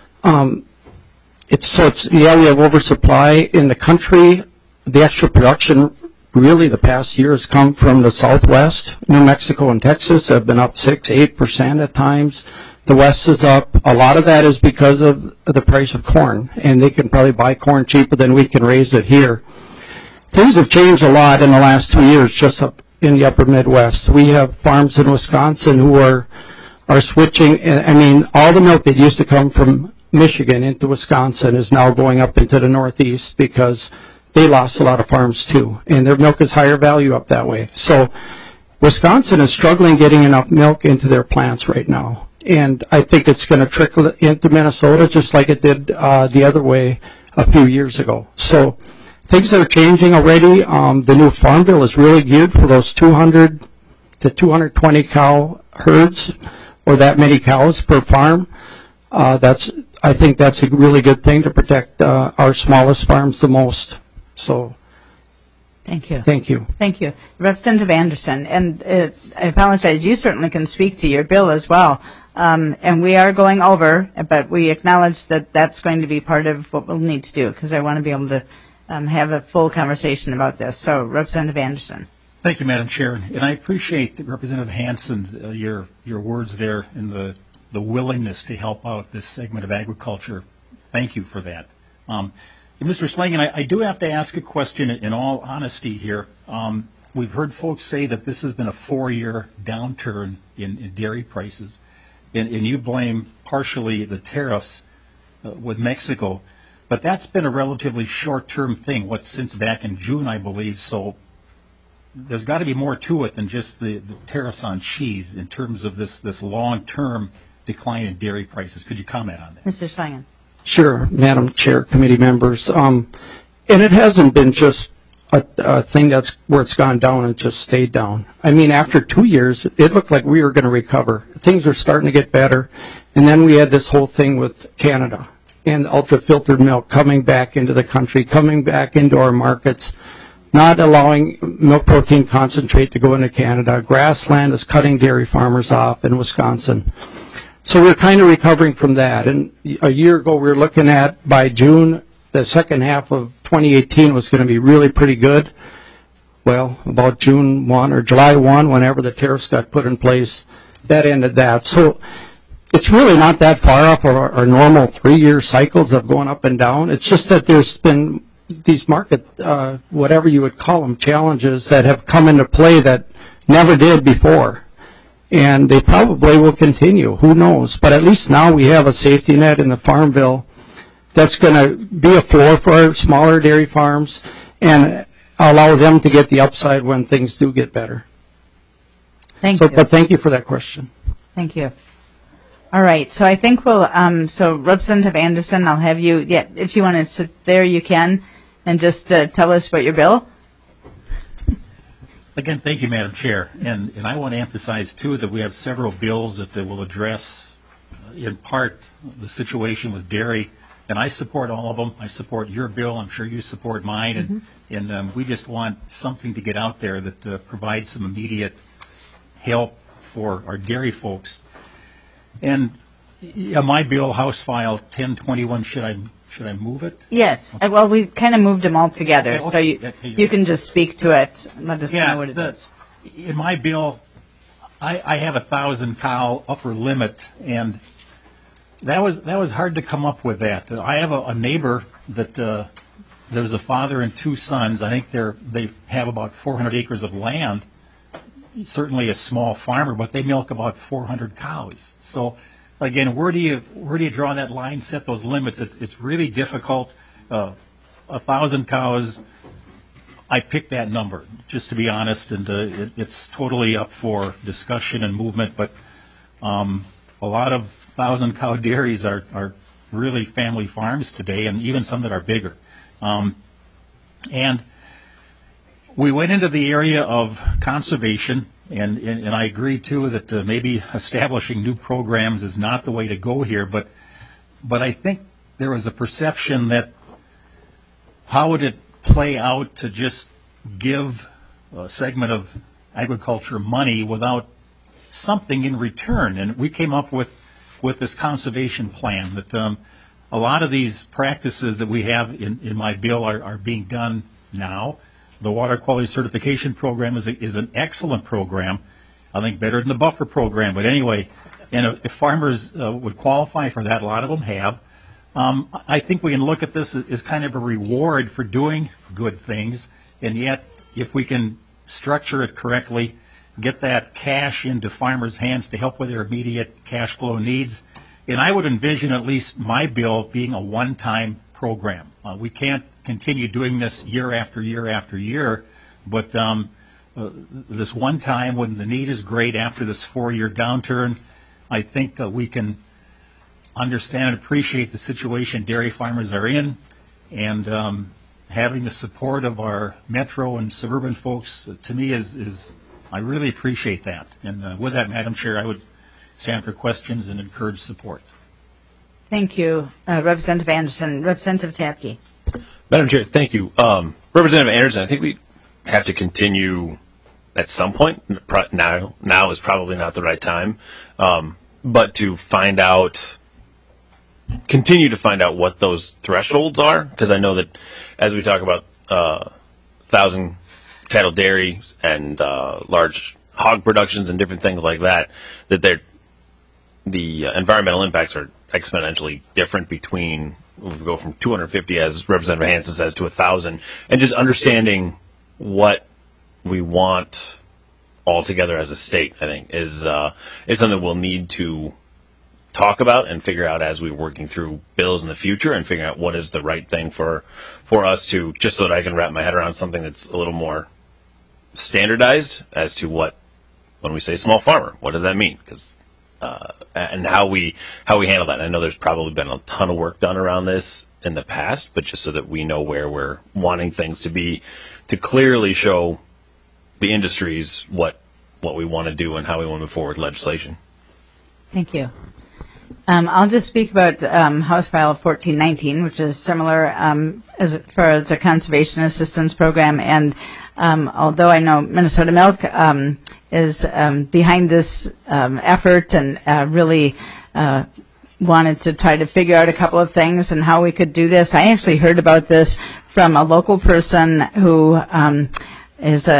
we have oversupply in the country. The extra production really the past year has come from the Southwest. New Mexico and Texas have been up 6-8% at times. The West is up. A lot of that is because of the price of corn, and they can probably buy corn cheaper than we can raise it here. Things have changed a lot in the last 2 years just up in the upper Midwest. We have farms in Wisconsin who are switching. I mean, all the milk that used to come from Michigan into Wisconsin is now going up into the Northeast because they lost a lot of farms too, and their milk is higher value up that way. So Wisconsin is struggling getting enough milk into their plants right now, and I think it's going to trickle into Minnesota just like it did the other way a few years ago. So things are changing already. The new Farm Bill is really geared for those 200 to 220 cow herds, or that many cows per farm. I think that's a really good thing to protect our smallest farms the most. So, thank you. Thank you. Thank you. Representative Anderson, and I apologize, you certainly can speak to your bill as well. And we are going over, but we acknowledge that that's going to be part of what we'll need to do, because I want to be able to have a full conversation about this. So, Representative Anderson. Thank you, Madam Chair. And I appreciate Representative Hansen's, your words there and the willingness to help out this segment of agriculture. Thank you for that. Mr. Slangen, I do have to ask a question in all honesty here. We've heard folks say that this has been a 4-year downturn in dairy prices, and you blame partially the tariffs with Mexico, but that's been a relatively short-term thing, since back in June, I believe, so there's got to be more to it than just the tariffs on cheese in terms of this long-term decline in dairy prices. Could you comment on that? Mr. Slangen. Sure, Madam Chair, committee members. And it hasn't been just a thing that's where it's gone down and just stayed down. I mean, after 2 years, it looked like we were going to recover. Things were starting to get better. And then we had this whole thing with Canada and ultra-filtered milk coming back into the country, coming back into our markets, not allowing milk protein concentrate to go into Canada. Grassland is cutting dairy farmers off in Wisconsin. So we're kind of recovering from that. And a year ago, we were looking at, by June, the second half of 2018 was going to be really pretty good. Well, about June 1 or July 1, whenever the tariffs got put in place, that ended that. So it's really not that far off our normal 3-year cycles of going up and down. It's just that there's been these market, whatever you would call them, challenges that have come into play that never did before. And they probably will continue. Who knows? But at least now we have a safety net in the Farm Bill that's going to be a floor for our smaller dairy farms and allow them to get the upside when things do get better. Thank you. But thank you for that question. Thank you. All right. So I think we'll, so Representative Anderson, I'll have you, if you want to sit there, you can, and just tell us about your bill. Again, thank you, Madam Chair. And I want to emphasize, too, that we have several bills that will address, in part, the situation with dairy. And I support all of them. I support your bill. I'm sure you support mine. And we just want something to get out there that provides some immediate help for our dairy folks. And my bill, House File 1021, should I move it? Yes. Okay. Well, we kind of moved them all together, so you can just speak to it and let us know what it is. In my bill, I have 1,000 cow upper limit, and that was hard to come up with that. I have a neighbor that there's a father and 2 sons. I think they have about 400 acres of land. Certainly a small farmer, but they milk about 400 cows. So, again, where do you draw that line, set those limits? It's really difficult. 1,000 cows, I picked that number, just to be honest, and it's totally up for discussion and movement, but a lot of 1,000 cow dairies are really family farms today, and even some that are bigger. And We went into the area of conservation, and I agree too that maybe establishing new programs is not the way to go here. But I think there was a perception that how would it play out to just give a segment of agriculture money without something in return? And we came up with this conservation plan that a lot of these practices that we have in my bill are being done now. The Water Quality Certification Program is an excellent program. I think better than the buffer program. But anyway, and if farmers would qualify for that, a lot of them have. I think we can look at this as kind of a reward for doing good things, and yet if we can structure it correctly, get that cash into farmers' hands to help with their immediate cash flow needs. And I would envision at least my bill being a one-time program. We can't continue doing this year after year after year, but this one time when the need is great after this 4-year downturn, I think we can understand and appreciate the situation dairy farmers are in, and having the support of our metro and suburban folks, to me, is I really appreciate that. And with that, Madam Chair, I would stand for questions and encourage support. Thank you, Representative Anderson. Representative Tapke. Madam Chair, thank you. Representative Anderson, I think we have to continue at some point. Now is probably not the right time, but to continue to find out what those thresholds are, because I know that as we talk about 1,000 cattle dairies and large hog productions and different things like that, that the environmental impacts are exponentially different between, we go from 250, as Representative Hansen says, to 1,000, and just understanding what we want all together as a state, I think, is something we'll need to talk about and figure out as we're working through bills in the future, and figure out what is the right thing for us to, just so that I can wrap my head around something that's a little more standardized as to what, when we say small farmer, what does that mean? Because and how we handle that. I know there's probably been a ton of work done around this in the past, but just so that we know where we're wanting things to be, to clearly show the industries what we want to do and how we want to move forward legislation. Thank you. I'll just speak about House File 1419, which is similar as far as a conservation assistance program. And although I know Minnesota Milk is behind this effort and really wanted to try to figure out a couple of things and how we could do this, I actually heard about this from a local person who is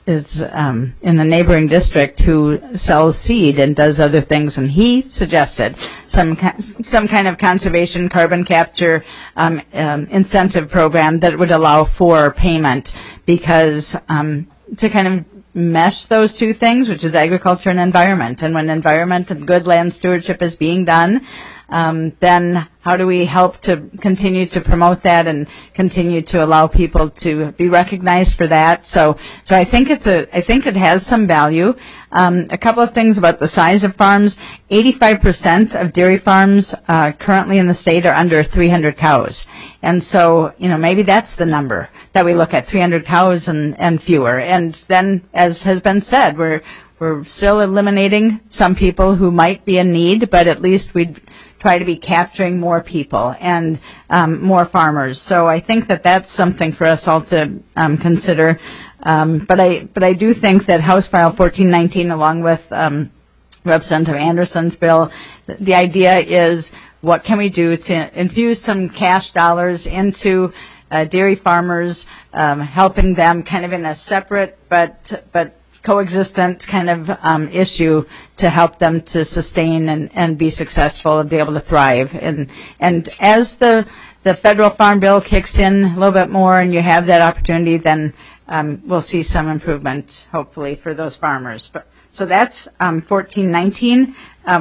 in the neighboring district who sells seed and does other things, and he suggested some kind of conservation carbon capture incentive program that would allow for payment, because to kind of mesh those two things, which is agriculture and environment, and when environment and good land stewardship is being done, then how do we help to continue to promote that and continue to allow people to be recognized for that? So I think it has some value. A couple of things about the size of farms. 85% of dairy farms currently in the state are under 300 cows. And so, maybe that's the number that we look at, 300 cows and fewer. And then, as has been said, we're still eliminating some people who might be in need, but at least we'd try to be capturing more people and more farmers. So I think that that's something for us all to consider. But I do think that House File 1419, along with Representative Anderson's bill, the idea is what can we do to infuse some cash dollars into dairy farmers, helping them kind of in a separate but coexistent kind of issue to help them to sustain and be successful and be able to thrive. And as the federal farm bill kicks in a little bit more and you have that opportunity, then we'll see some improvement, hopefully, for those farmers. So that's 1419.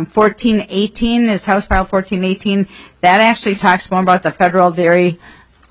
1418 is House File 1418. That actually talks more about the federal dairy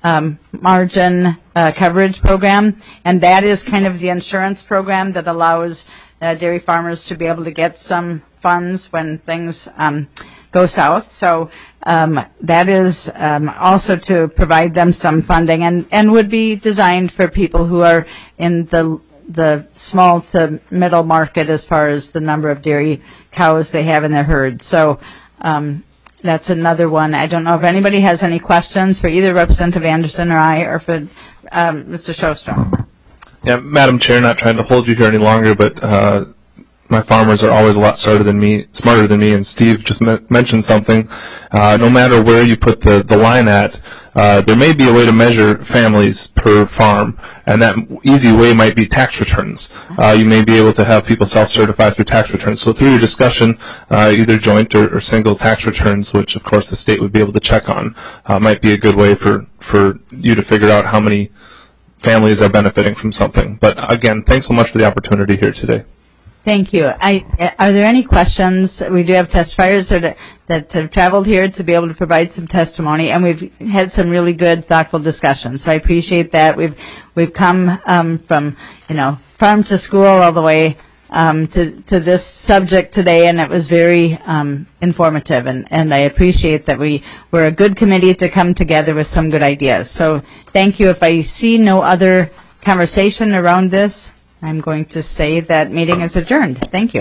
margin coverage program, and that is kind of the insurance program that allows dairy farmers to be able to get some funds when things go south. So that is also to provide them some funding and would be designed for people who are in the small to middle market as far as the number of dairy cows they have in their herd. So that's another one. I don't know if anybody has any questions for either Representative Anderson or I, or for Mr. Showstrom. Yeah, Madam Chair, not trying to hold you here any longer, but my farmers are always a lot smarter than me, and Steve just mentioned something. No matter where you put the line at, there may be a way to measure families per farm, and that easy way might be tax returns. You may be able to have people self-certify through tax returns. So through your discussion, either joint or single tax returns, which of course the state would be able to check on, might be a good way for you to figure out how many families are benefiting from something. But again, thanks so much for the opportunity here today. Thank you. Are there any questions? We do have testifiers that have traveled here to be able to provide some testimony, and we've had some really good, thoughtful discussions. So I appreciate that. We've come from farm to school all the way to this subject today, and it was very informative. And I appreciate that we're a good committee to come together with some good ideas. So thank you. If I see no other conversation around this, I'm going to say that meeting is adjourned. Thank you.